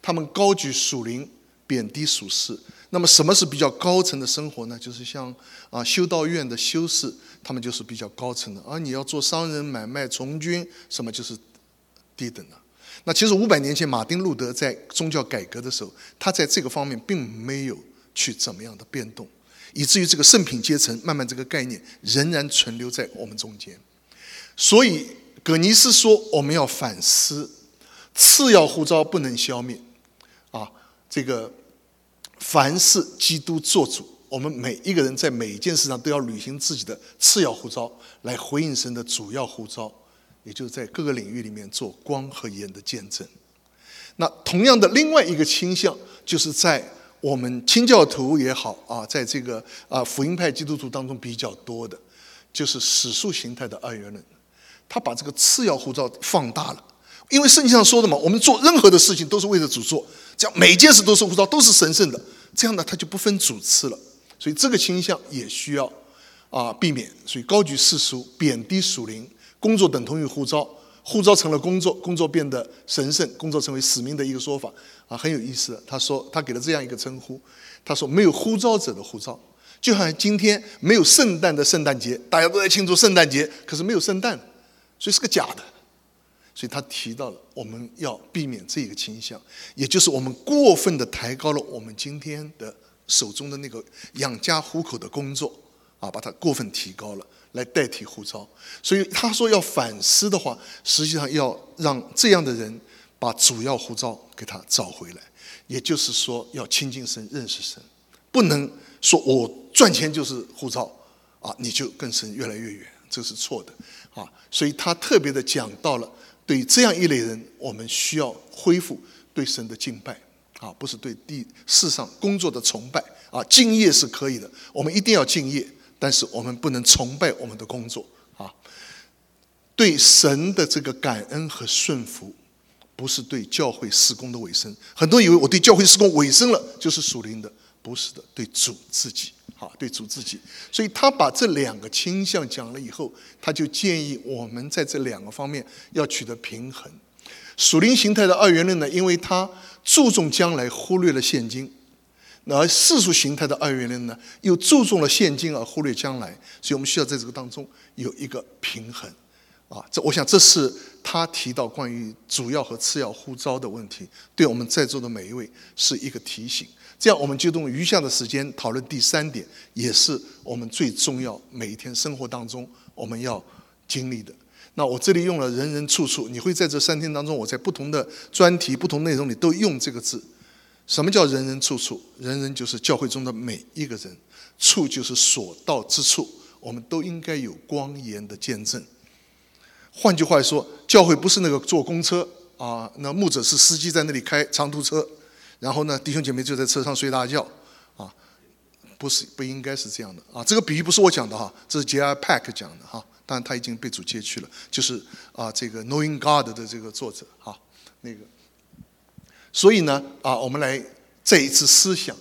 他们高举属灵，贬低属世。那么什么是比较高层的生活呢？就是像修道院的修士，他们就是比较高层的。而你要做商人、买卖、从军，什么就是低等的。那其实500年前，马丁路德在宗教改革的时候，他在这个方面并没有去怎么样的变动，以至于这个圣品阶层慢慢这个概念仍然存留在我们中间。所以葛尼斯说，我们要反思，次要呼召不能消灭这个凡事基督做主，我们每一个人在每一件事上都要履行自己的次要呼召，来回应神的主要呼召，也就是在各个领域里面做光和盐的见证。那同样的另外一个倾向，就是在我们清教徒也好在这个福音派基督徒当中比较多的，就是史数形态的二元论。他把这个次要呼召放大了，因为圣经上说的嘛，我们做任何的事情都是为了主做，这样每件事都是呼召，都是神圣的，这样呢他就不分主次了。所以这个倾向也需要避免。所以高举世俗，贬低属灵，工作等同于呼召，呼召成了工作，工作变得神圣，工作成为使命的一个说法很有意思。他说他给了这样一个称呼，他说没有呼召者的呼召，就好像今天没有圣诞的圣诞节，大家都在庆祝圣诞节，可是没有圣诞，所以是个假的。所以他提到了我们要避免这个倾向，也就是我们过分的抬高了我们今天的手中的那个养家糊口的工作把它过分提高了，来代替呼召。所以他说要反思的话，实际上要让这样的人把主要呼召给他找回来，也就是说要亲近神，认识神，不能说我赚钱就是呼召你就跟神越来越远，这是错的所以他特别的讲到了，对这样一类人，我们需要恢复对神的敬拜不是对世上工作的崇拜敬业是可以的，我们一定要敬业，但是我们不能崇拜我们的工作对神的这个感恩和顺服，不是对教会事工的委身。很多人以为我对教会事工委身了就是属灵的，不是的，对主自己对主自己。所以他把这两个倾向讲了以后，他就建议我们在这两个方面要取得平衡。属灵形态的二元论呢，因为他注重将来，忽略了现今；而世俗形态的二元论呢，又注重了现今而忽略将来。所以我们需要在这个当中有一个平衡我想这是他提到关于主要和次要呼召的问题，对我们在座的每一位是一个提醒。这样我们就用余下的时间讨论第3点，也是我们最重要每一天生活当中我们要经历的。那我这里用了人人处处，你会在这3天当中，我在不同的专题不同内容里都用这个字。什么叫人人处处？人人就是教会中的每一个人，处就是所到之处，我们都应该有光盐的见证。换句话说，教会不是那个坐公车那牧者是司机在那里开长途车，然后呢弟兄姐妹就在车上睡大觉不应该是这样的这个比喻不是我讲的这是 J.I. Pack 讲的当然他已经被主接去了，就是这个 Knowing God 的这个作者那个。所以呢我们来再一次思想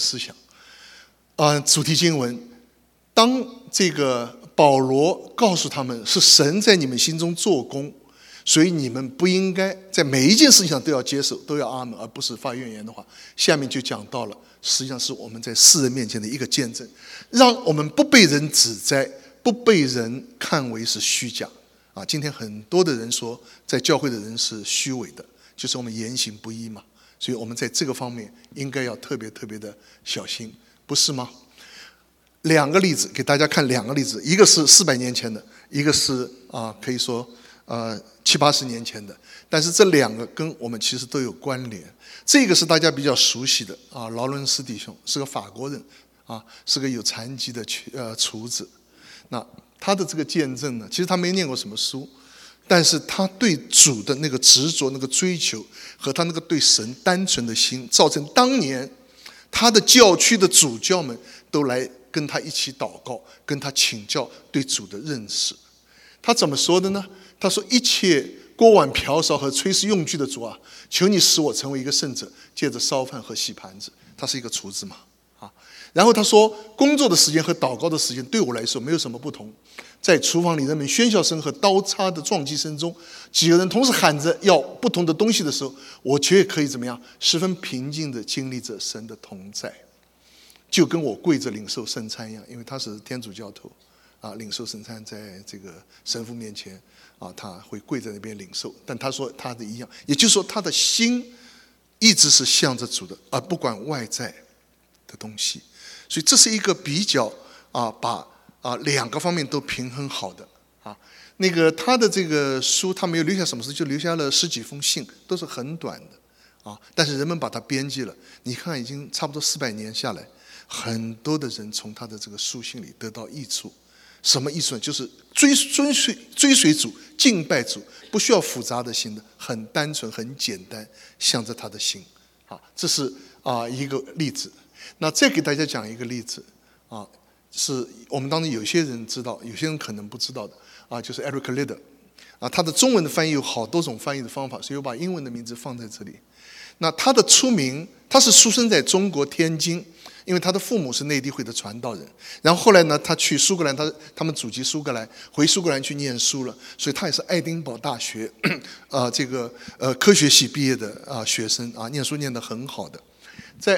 主题经文，当这个保罗告诉他们是神在你们心中做工，所以你们不应该在每一件事情上都要接受，都要阿们，而不是发怨言的话，下面就讲到了，实际上是我们在世人面前的一个见证，让我们不被人指摘，不被人看为是虚假今天很多的人说在教会的人是虚伪的，就是我们言行不一嘛，所以我们在这个方面应该要特别特别的小心，不是吗？2个例子给大家看，2个例子，一个是400年前的，一个是可以说70-80年前的，但是这2个跟我们其实都有关联。这个是大家比较熟悉的劳伦斯弟兄是个法国人是个有残疾的厨子。那他的这个见证呢，其实他没念过什么书，但是他对主的那个执着、那个追求和他那个对神单纯的心，造成当年他的教区的主教们都来跟他一起祷告，跟他请教对主的认识。他怎么说的呢？他说：一切锅碗瓢勺和炊事用具的主求你使我成为一个圣者，借着烧饭和洗盘子。他是一个厨子嘛然后他说，工作的时间和祷告的时间对我来说没有什么不同。在厨房里人们喧嚣声和刀叉的撞击声中，几个人同时喊着要不同的东西的时候，我却可以怎么样？十分平静地经历着神的同在，就跟我跪着领受圣餐一样。因为他是天主教徒啊，领受圣餐在这个神父面前啊，他会跪在那边领受。但他说他的一样，也就是说他的心一直是向着主的，而不管外在的东西。所以这是一个比较把两个方面都平衡好的啊。那个他的这个书，他没有留下什么事，就留下了10几封信，都是很短的啊。但是人们把它编辑了，你看已经差不多400年下来，很多的人从他的这个书信里得到益处。什么益处呢？就是追随主、敬拜主，不需要复杂的心的，很单纯、很简单，向着他的心啊。这是一个例子。那再给大家讲一个例子啊，是我们当中有些人知道，有些人可能不知道的啊，就是 Eric Liddell 啊，他的中文的翻译有好多种翻译的方法，所以我把英文的名字放在这里。那他的出名，他是出生在中国天津，因为他的父母是内地会的传道人。然后后来呢，他去苏格兰，他们祖籍苏格兰，回苏格兰去念书了，所以他也是爱丁堡大学科学系毕业的学生啊，念书念得很好的。在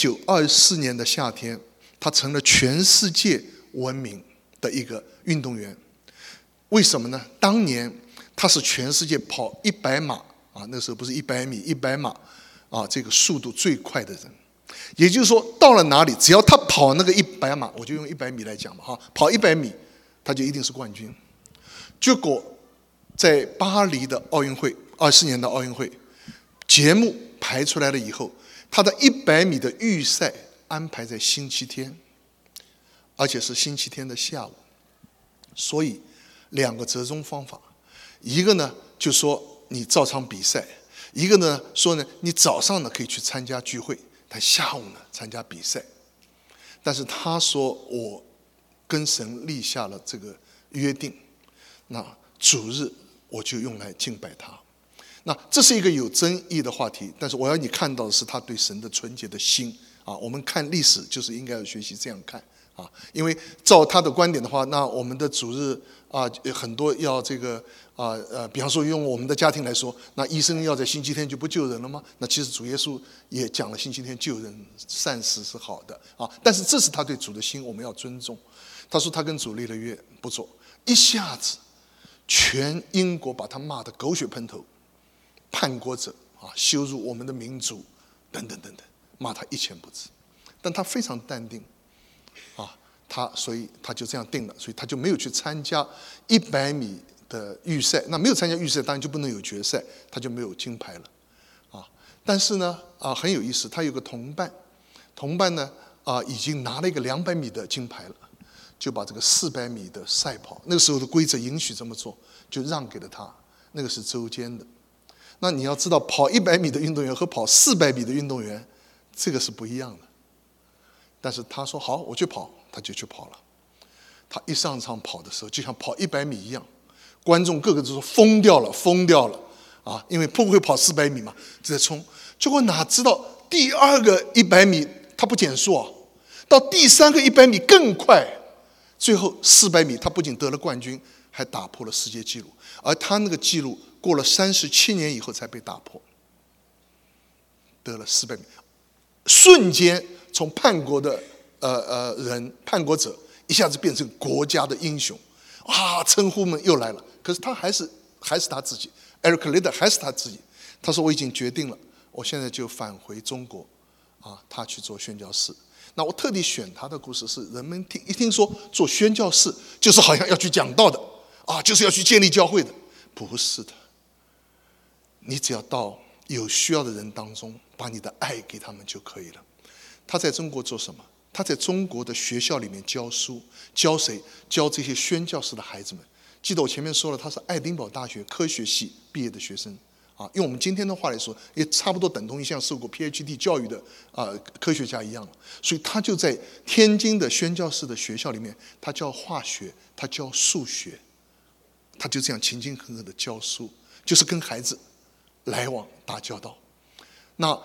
1924年的夏天，他成了全世界闻名的一个运动员。为什么呢？当年他是全世界跑100码啊，那时候不是100米，100码啊，这个速度最快的人。也就是说，到了哪里，只要他跑那个100码，我就用100米来讲嘛，跑100米，他就一定是冠军。结果在巴黎的奥运会，24年的奥运会，节目排出来了以后，他的100米的预赛安排在星期天，而且是星期天的下午。所以2个折中方法，一个呢就说你照常比赛，一个呢说呢你早上呢可以去参加聚会，但下午呢参加比赛。但是他说我跟神立下了这个约定，那主日我就用来敬拜他。那这是一个有争议的话题，但是我要你看到的是他对神的纯洁的心啊。我们看历史就是应该要学习这样看啊，因为照他的观点的话，那我们的主日很多要这个比方说用我们的家庭来说，那医生要在星期天就不救人了吗？那其实主耶稣也讲了星期天救人善事是好的啊，但是这是他对主的心，我们要尊重。他说他跟主立了约不做，一下子全英国把他骂得狗血喷头。叛国者羞辱我们的民族，等等等等，骂他1钱不值。但他非常淡定所以他就这样定了，所以他就没有去参加100米的预赛。那没有参加预赛，当然就不能有决赛，他就没有金牌了但是呢很有意思，他有个同伴呢已经拿了一个200米的金牌了，就把这个400米的赛跑，那个时候的规则允许这么做，就让给了他。那个是周间的。那你要知道，跑100米的运动员和跑400米的运动员，这个是不一样的。但是他说好，我去跑，他就去跑了。他一上场跑的时候，就像跑100米一样，观众个个都说疯掉了，疯掉了因为不会跑400米嘛，就在冲。结果哪知道第2个100米他不减速到第3个100米更快，最后400米他不仅得了冠军，还打破了世界纪录，而他那个纪录过了37年以后才被打破，得了400米，瞬间从叛国的叛国者一下子变成国家的英雄，称呼们又来了。可是他还是他自己 ，Eric Liddell 还是他自己。他说我已经决定了，我现在就返回中国他去做宣教士。那我特地选他的故事，是人们一听说做宣教士，就是好像要去讲道的就是要去建立教会的，不是的。你只要到有需要的人当中，把你的爱给他们就可以了。他在中国做什么？他在中国的学校里面教书，教谁？教这些宣教士的孩子们。记得我前面说了，他是爱丁堡大学科学系毕业的学生用我们今天的话来说，也差不多等同于像受过 PhD 教育的科学家一样了。所以他就在天津的宣教士的学校里面，他教化学，他教数学，他就这样勤勤恳恳的教书，就是跟孩子来往打交道。那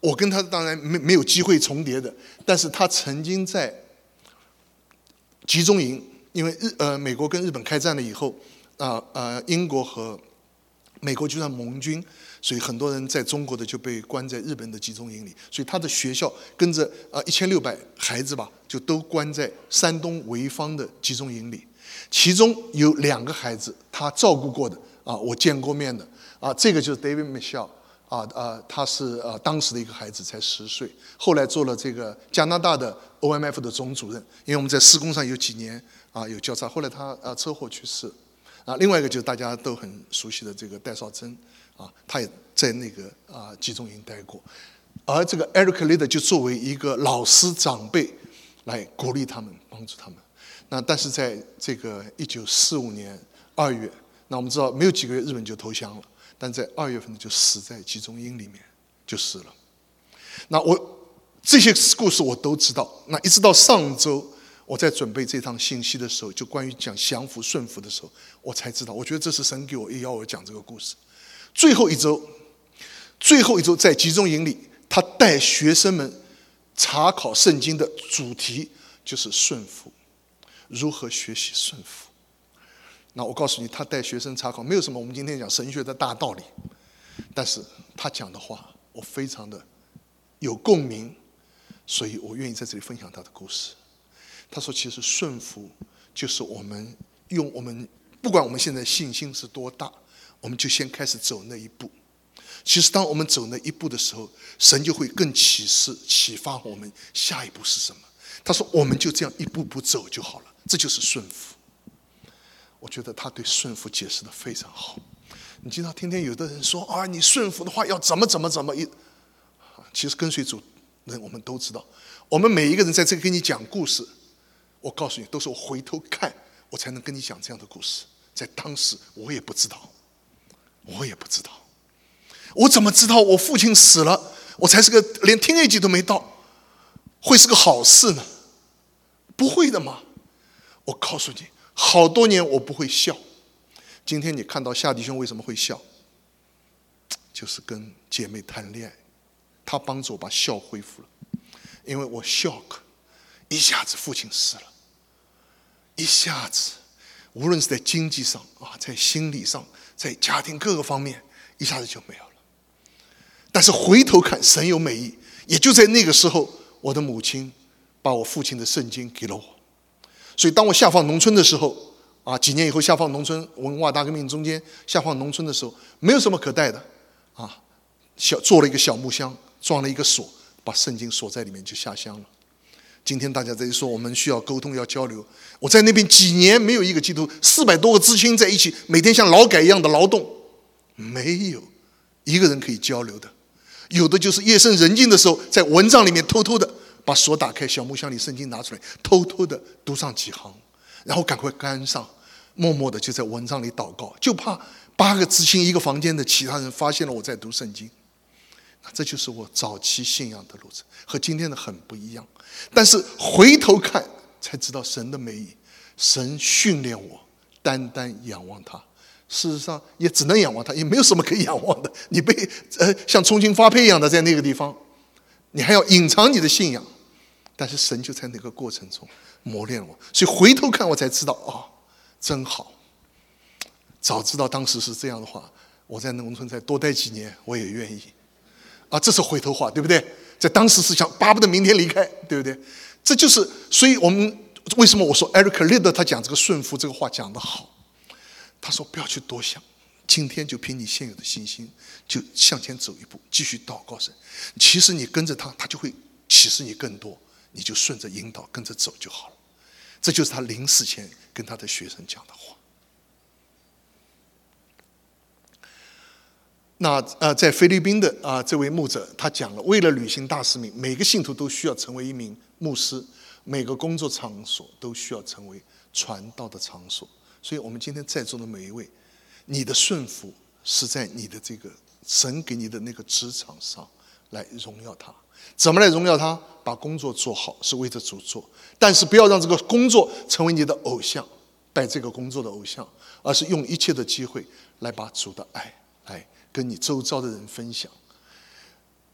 我跟他当然没有机会重叠的，但是他曾经在集中营，因为美国跟日本开战了以后，英国和美国就算盟军，所以很多人在中国的就被关在日本的集中营里，所以他的学校跟着1600孩子吧，就都关在山东潍坊的集中营里。其中有2个孩子他照顾过的我见过面的这个就是 David Mitchell。他是当时的一个孩子，才10岁，后来做了这个加拿大的 OMF 的总主任。因为我们在施工上有几年有交叉，后来他车祸去世。另外一个就是大家都很熟悉的这个戴绍珍他也在那个集中营待过。而这个 Eric Liddell 就作为一个老师长辈来鼓励他们，帮助他们。但是在这个1945年2月，那我们知道没有几个月日本就投降了。但在2月份就死在集中营里面，就死了。那这些故事我都知道。那一直到上周我在准备这趟信息的时候，就关于讲降服顺服的时候，我才知道。我觉得这是神给我要我讲这个故事。最后一周在集中营里，他带学生们查考圣经的主题就是顺服，如何学习顺服。那我告诉你，他带学生查考没有什么我们今天讲神学的大道理，但是他讲的话我非常的有共鸣，所以我愿意在这里分享他的故事。他说其实顺服就是我们不管我们现在信心是多大，我们就先开始走那一步。其实当我们走那一步的时候，神就会更启发我们下一步是什么。他说我们就这样一步步走就好了，这就是顺服。我觉得他对顺服解释得非常好。你经常听见有的人说你顺服的话要怎么其实跟随主人我们都知道，我们每一个人在这里跟你讲故事，我告诉你都是我回头看我才能跟你讲这样的故事。在当时我也不知道，我怎么知道我父亲死了，我才是个连听1级都没到，会是个好事呢？不会的嘛。我告诉你，好多年我不会笑。今天你看到夏弟兄为什么会笑，就是跟姐妹谈恋爱，他帮助我把笑恢复了。因为我 shock， 一下子父亲死了，一下子无论是在经济上在心理上，在家庭各个方面，一下子就没有了。但是回头看，神有美意，也就在那个时候，我的母亲把我父亲的圣经给了我。所以当我下放农村的时候几年以后下放农村，文化大革命中间下放农村的时候，没有什么可带的做了一个小木箱，装了一个锁，把圣经锁在里面就下乡了。今天大家在说我们需要沟通要交流，我在那边几年没有一个基督，400多个知青在一起，每天像劳改一样的劳动，没有一个人可以交流的。有的就是夜深人静的时候，在蚊帐里面偷偷的把锁打开，小木箱里圣经拿出来，偷偷的读上几行，然后赶快关上，默默的就在蚊帐里祷告，就怕8个知青一个房间的其他人发现了我在读圣经。这就是我早期信仰的路程，和今天的很不一样。但是回头看才知道神的美意，神训练我单单仰望他。事实上也只能仰望他，也没有什么可以仰望的。你被像充军发配一样的在那个地方，你还要隐藏你的信仰，但是神就在那个过程中磨练我。所以回头看我才知道真好。早知道当时是这样的话，我在农村再多待几年我也愿意这是回头话，对不对？在当时是想巴不得明天离开，对不对？这就是所以我们为什么我说 Eric Liddell 他讲这个顺服这个话讲得好。他说不要去多想，今天就凭你现有的信心就向前走一步，继续祷告神。其实你跟着他，他就会启示你更多，你就顺着引导跟着走就好了。这就是他临死前跟他的学生讲的话。那在菲律宾的这位牧者他讲了，为了履行大使命，每个信徒都需要成为一名牧师，每个工作场所都需要成为传道的场所。所以我们今天在座的每一位，你的顺服是在你的这个神给你的那个职场上来荣耀他。怎么来荣耀他？把工作做好，是为着主做，但是不要让这个工作成为你的偶像，拜这个工作的偶像，而是用一切的机会来把主的爱来跟你周遭的人分享。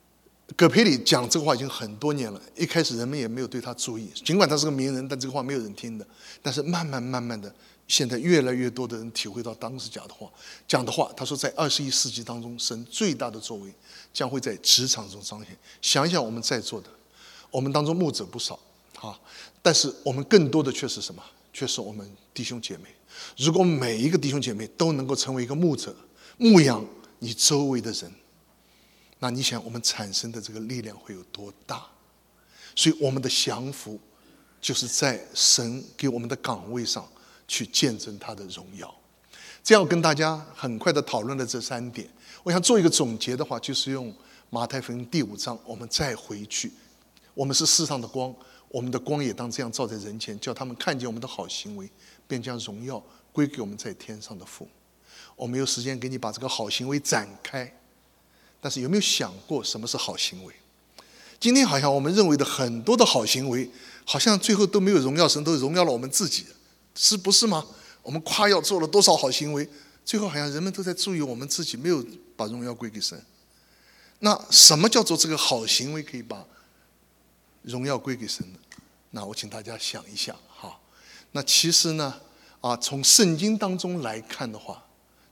葛培理讲这个话已经很多年了，一开始人们也没有对他注意，尽管他是个名人，但这个话没有人听的。但是慢慢的，现在越来越多的人体会到当时讲的话。他说，在21世纪当中，神最大的作为将会在职场中彰显。想一想我们在座的，我们当中牧者不少但是我们更多的却是什么？却是我们弟兄姐妹。如果每一个弟兄姐妹都能够成为一个牧者，牧养你周围的人，那你想我们产生的这个力量会有多大？所以我们的降服就是在神给我们的岗位上去见证他的荣耀。这样跟大家很快的讨论了这3点，我想做一个总结的话，就是用马太福音第5章，我们再回去。我们是世上的光，我们的光也当这样照在人前，叫他们看见我们的好行为，便将荣耀归给我们在天上的父。我没有时间给你把这个好行为展开，但是有没有想过什么是好行为？今天好像我们认为的很多的好行为，好像最后都没有荣耀神，都荣耀了我们自己，是不是吗？我们夸耀做了多少好行为，最后好像人们都在注意我们自己，没有把荣耀归给神。那什么叫做这个好行为可以把荣耀归给神呢？那我请大家想一下那其实呢从圣经当中来看的话，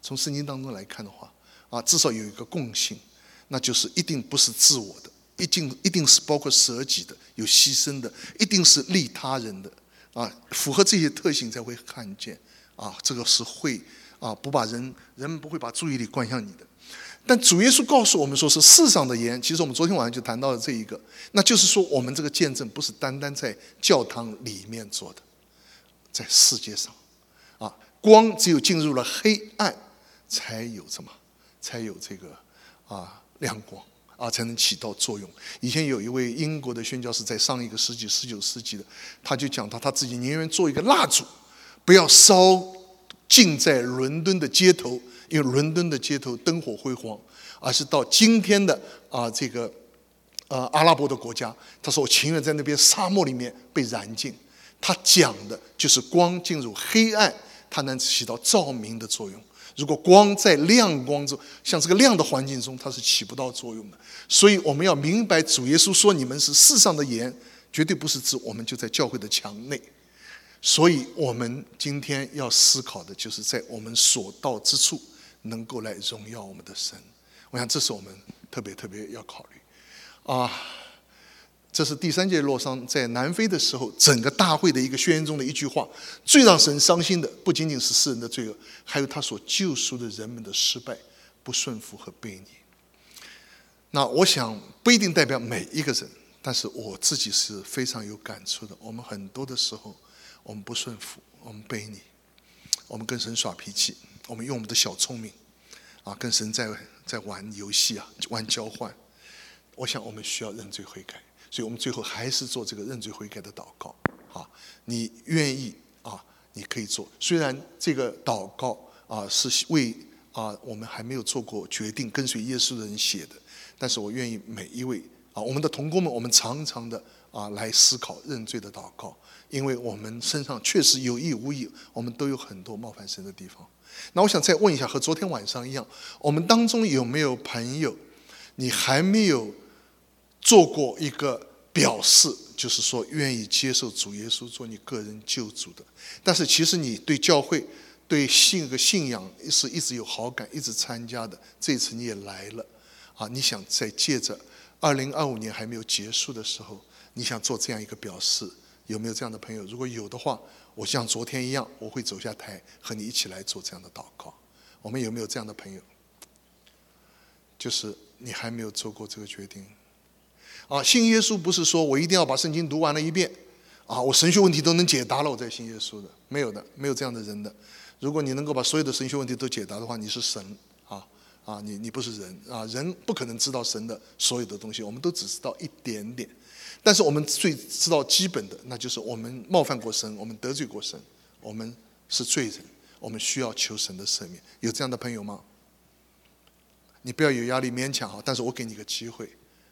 至少有一个共性，那就是一定不是自我的，一定是包括舍己的，有牺牲的，一定是利他人的符合这些特性才会看见这个是会不把人们不会把注意力关向你的。但主耶稣告诉我们说是世上的盐，其实我们昨天晚上就谈到了这一个，那就是说我们这个见证不是单单在教堂里面做的，在世界上光只有进入了黑暗，才有这个亮光才能起到作用。以前有一位英国的宣教士，在上一个世纪19世纪的，他就讲到他自己宁愿做一个蜡烛，不要烧尽在伦敦的街头，因为伦敦的街头灯火辉煌，而是到今天的这个阿拉伯的国家，他说我情愿在那边沙漠里面被燃尽。他讲的就是光进入黑暗，它能起到照明的作用。如果光在亮光中，像这个亮的环境中，它是起不到作用的。所以我们要明白，主耶稣说你们是世上的盐，绝对不是指我们就在教会的墙内。所以我们今天要思考的就是在我们所到之处能够来荣耀我们的神。我想这是我们特别要考虑这是第3届洛桑在南非的时候，整个大会的一个宣言中的一句话，最让神伤心的不仅仅是世人的罪恶，还有他所救赎的人们的失败、不顺服和悖逆。那我想不一定代表每一个人，但是我自己是非常有感触的。我们很多的时候，我们不顺服，我们悖逆，我们跟神耍脾气，我们用我们的小聪明跟神在玩游戏玩交换。我想我们需要认罪悔改。所以我们最后还是做这个认罪悔改的祷告你愿意你可以做。虽然这个祷告是为我们还没有做过决定跟随耶稣的人写的，但是我愿意每一位我们的同工们，我们常常的来思考认罪的祷告，因为我们身上确实有意无意，我们都有很多冒犯神的地方。那我想再问一下，和昨天晚上一样，我们当中有没有朋友，你还没有做过一个表示，就是说愿意接受主耶稣做你个人救主的，但是其实你对教会、对信仰是一直有好感，一直参加的，这次你也来了你想再借着2025年还没有结束的时候，你想做这样一个表示，有没有这样的朋友？如果有的话，我像昨天一样，我会走下台和你一起来做这样的祷告。我们有没有这样的朋友？就是你还没有做过这个决定信耶稣不是说我一定要把圣经读完了一遍我神学问题都能解答了我再信耶稣的，没有的，没有这样的人的。如果你能够把所有的神学问题都解答的话，你是神你不是人人不可能知道神的所有的东西，我们都只知道一点点。但是我们最知道基本的，那就是我们冒犯过神，我们得罪过神，我们是罪人，我们需要求神的赦免。有这样的朋友吗？你不要有压力勉强但是我给你个机会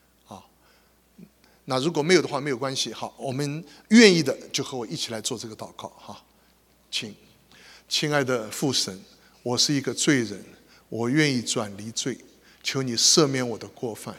那如果没有的话没有关系我们愿意的就和我一起来做这个祷告请。亲爱的父神，我是一个罪人，我愿意转离罪，求你赦免我的过犯，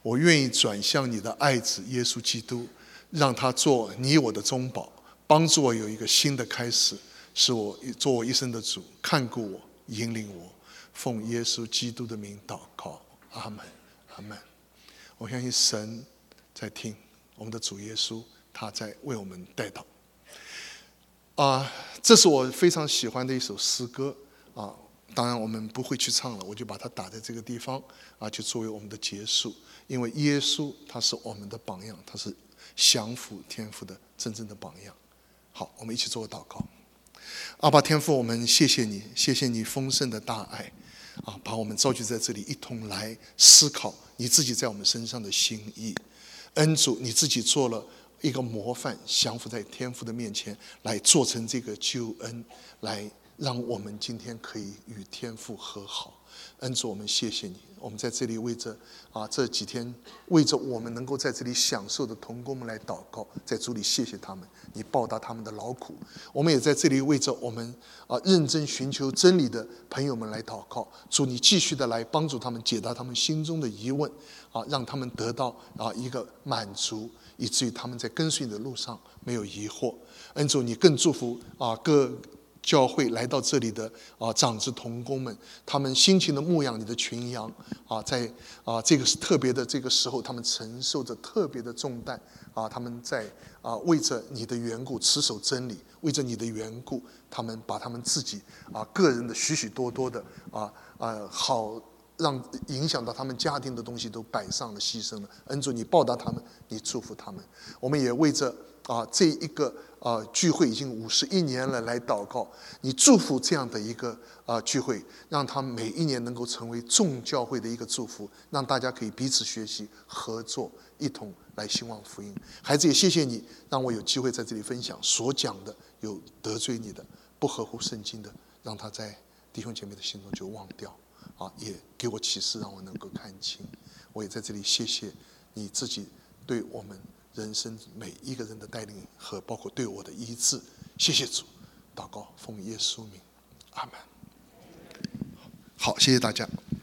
我愿意转向你的爱子耶稣基督，让他做你我的中保，帮助我有一个新的开始，使我做我一生的主，看顾我，引领我。奉耶稣基督的名祷告，阿门，阿门。我相信神在听，我们的主耶稣他在为我们代祷。这是我非常喜欢的一首诗歌啊。当然我们不会去唱了，我就把它打在这个地方就作为我们的结束。因为耶稣他是我们的榜样，他是降服天父的真正的榜样。好，我们一起做个祷告。阿爸天父，我们谢谢你，谢谢你丰盛的大爱把我们召集在这里，一同来思考你自己在我们身上的心意。恩主，你自己做了一个模范，降服在天父的面前，来做成这个救恩，来让我们今天可以与天父和好。恩主，我们谢谢你，我们在这里为着这几天为着我们能够在这里享受的同工们来祷告，在主里谢谢他们，你报答他们的劳苦。我们也在这里为着我们认真寻求真理的朋友们来祷告，主你继续的来帮助他们，解答他们心中的疑问让他们得到一个满足，以至于他们在跟随你的路上没有疑惑。恩主，你更祝福各教会来到这里的长子同工们，他们辛勤的牧养你的群羊在这个特别的这个时候，他们承受着特别的重担他们在为着你的缘故持守真理，为着你的缘故，他们把他们自己个人的许许多多的好让影响到他们家庭的东西都摆上了，牺牲了。恩主，你报答他们，你祝福他们。我们也为着这一个聚会已经51年了来祷告，你祝福这样的一个聚会，让他每一年能够成为众教会的一个祝福，让大家可以彼此学习合作，一同来兴旺福音。孩子也谢谢你让我有机会在这里分享，所讲的有得罪你的不合乎圣经的，让他在弟兄姐妹的心中就忘掉也给我启示，让我能够看清。我也在这里谢谢你自己对我们人生每一个人的带领，和包括对我的医治。谢谢主，祷告奉耶稣名，阿门。好，谢谢大家。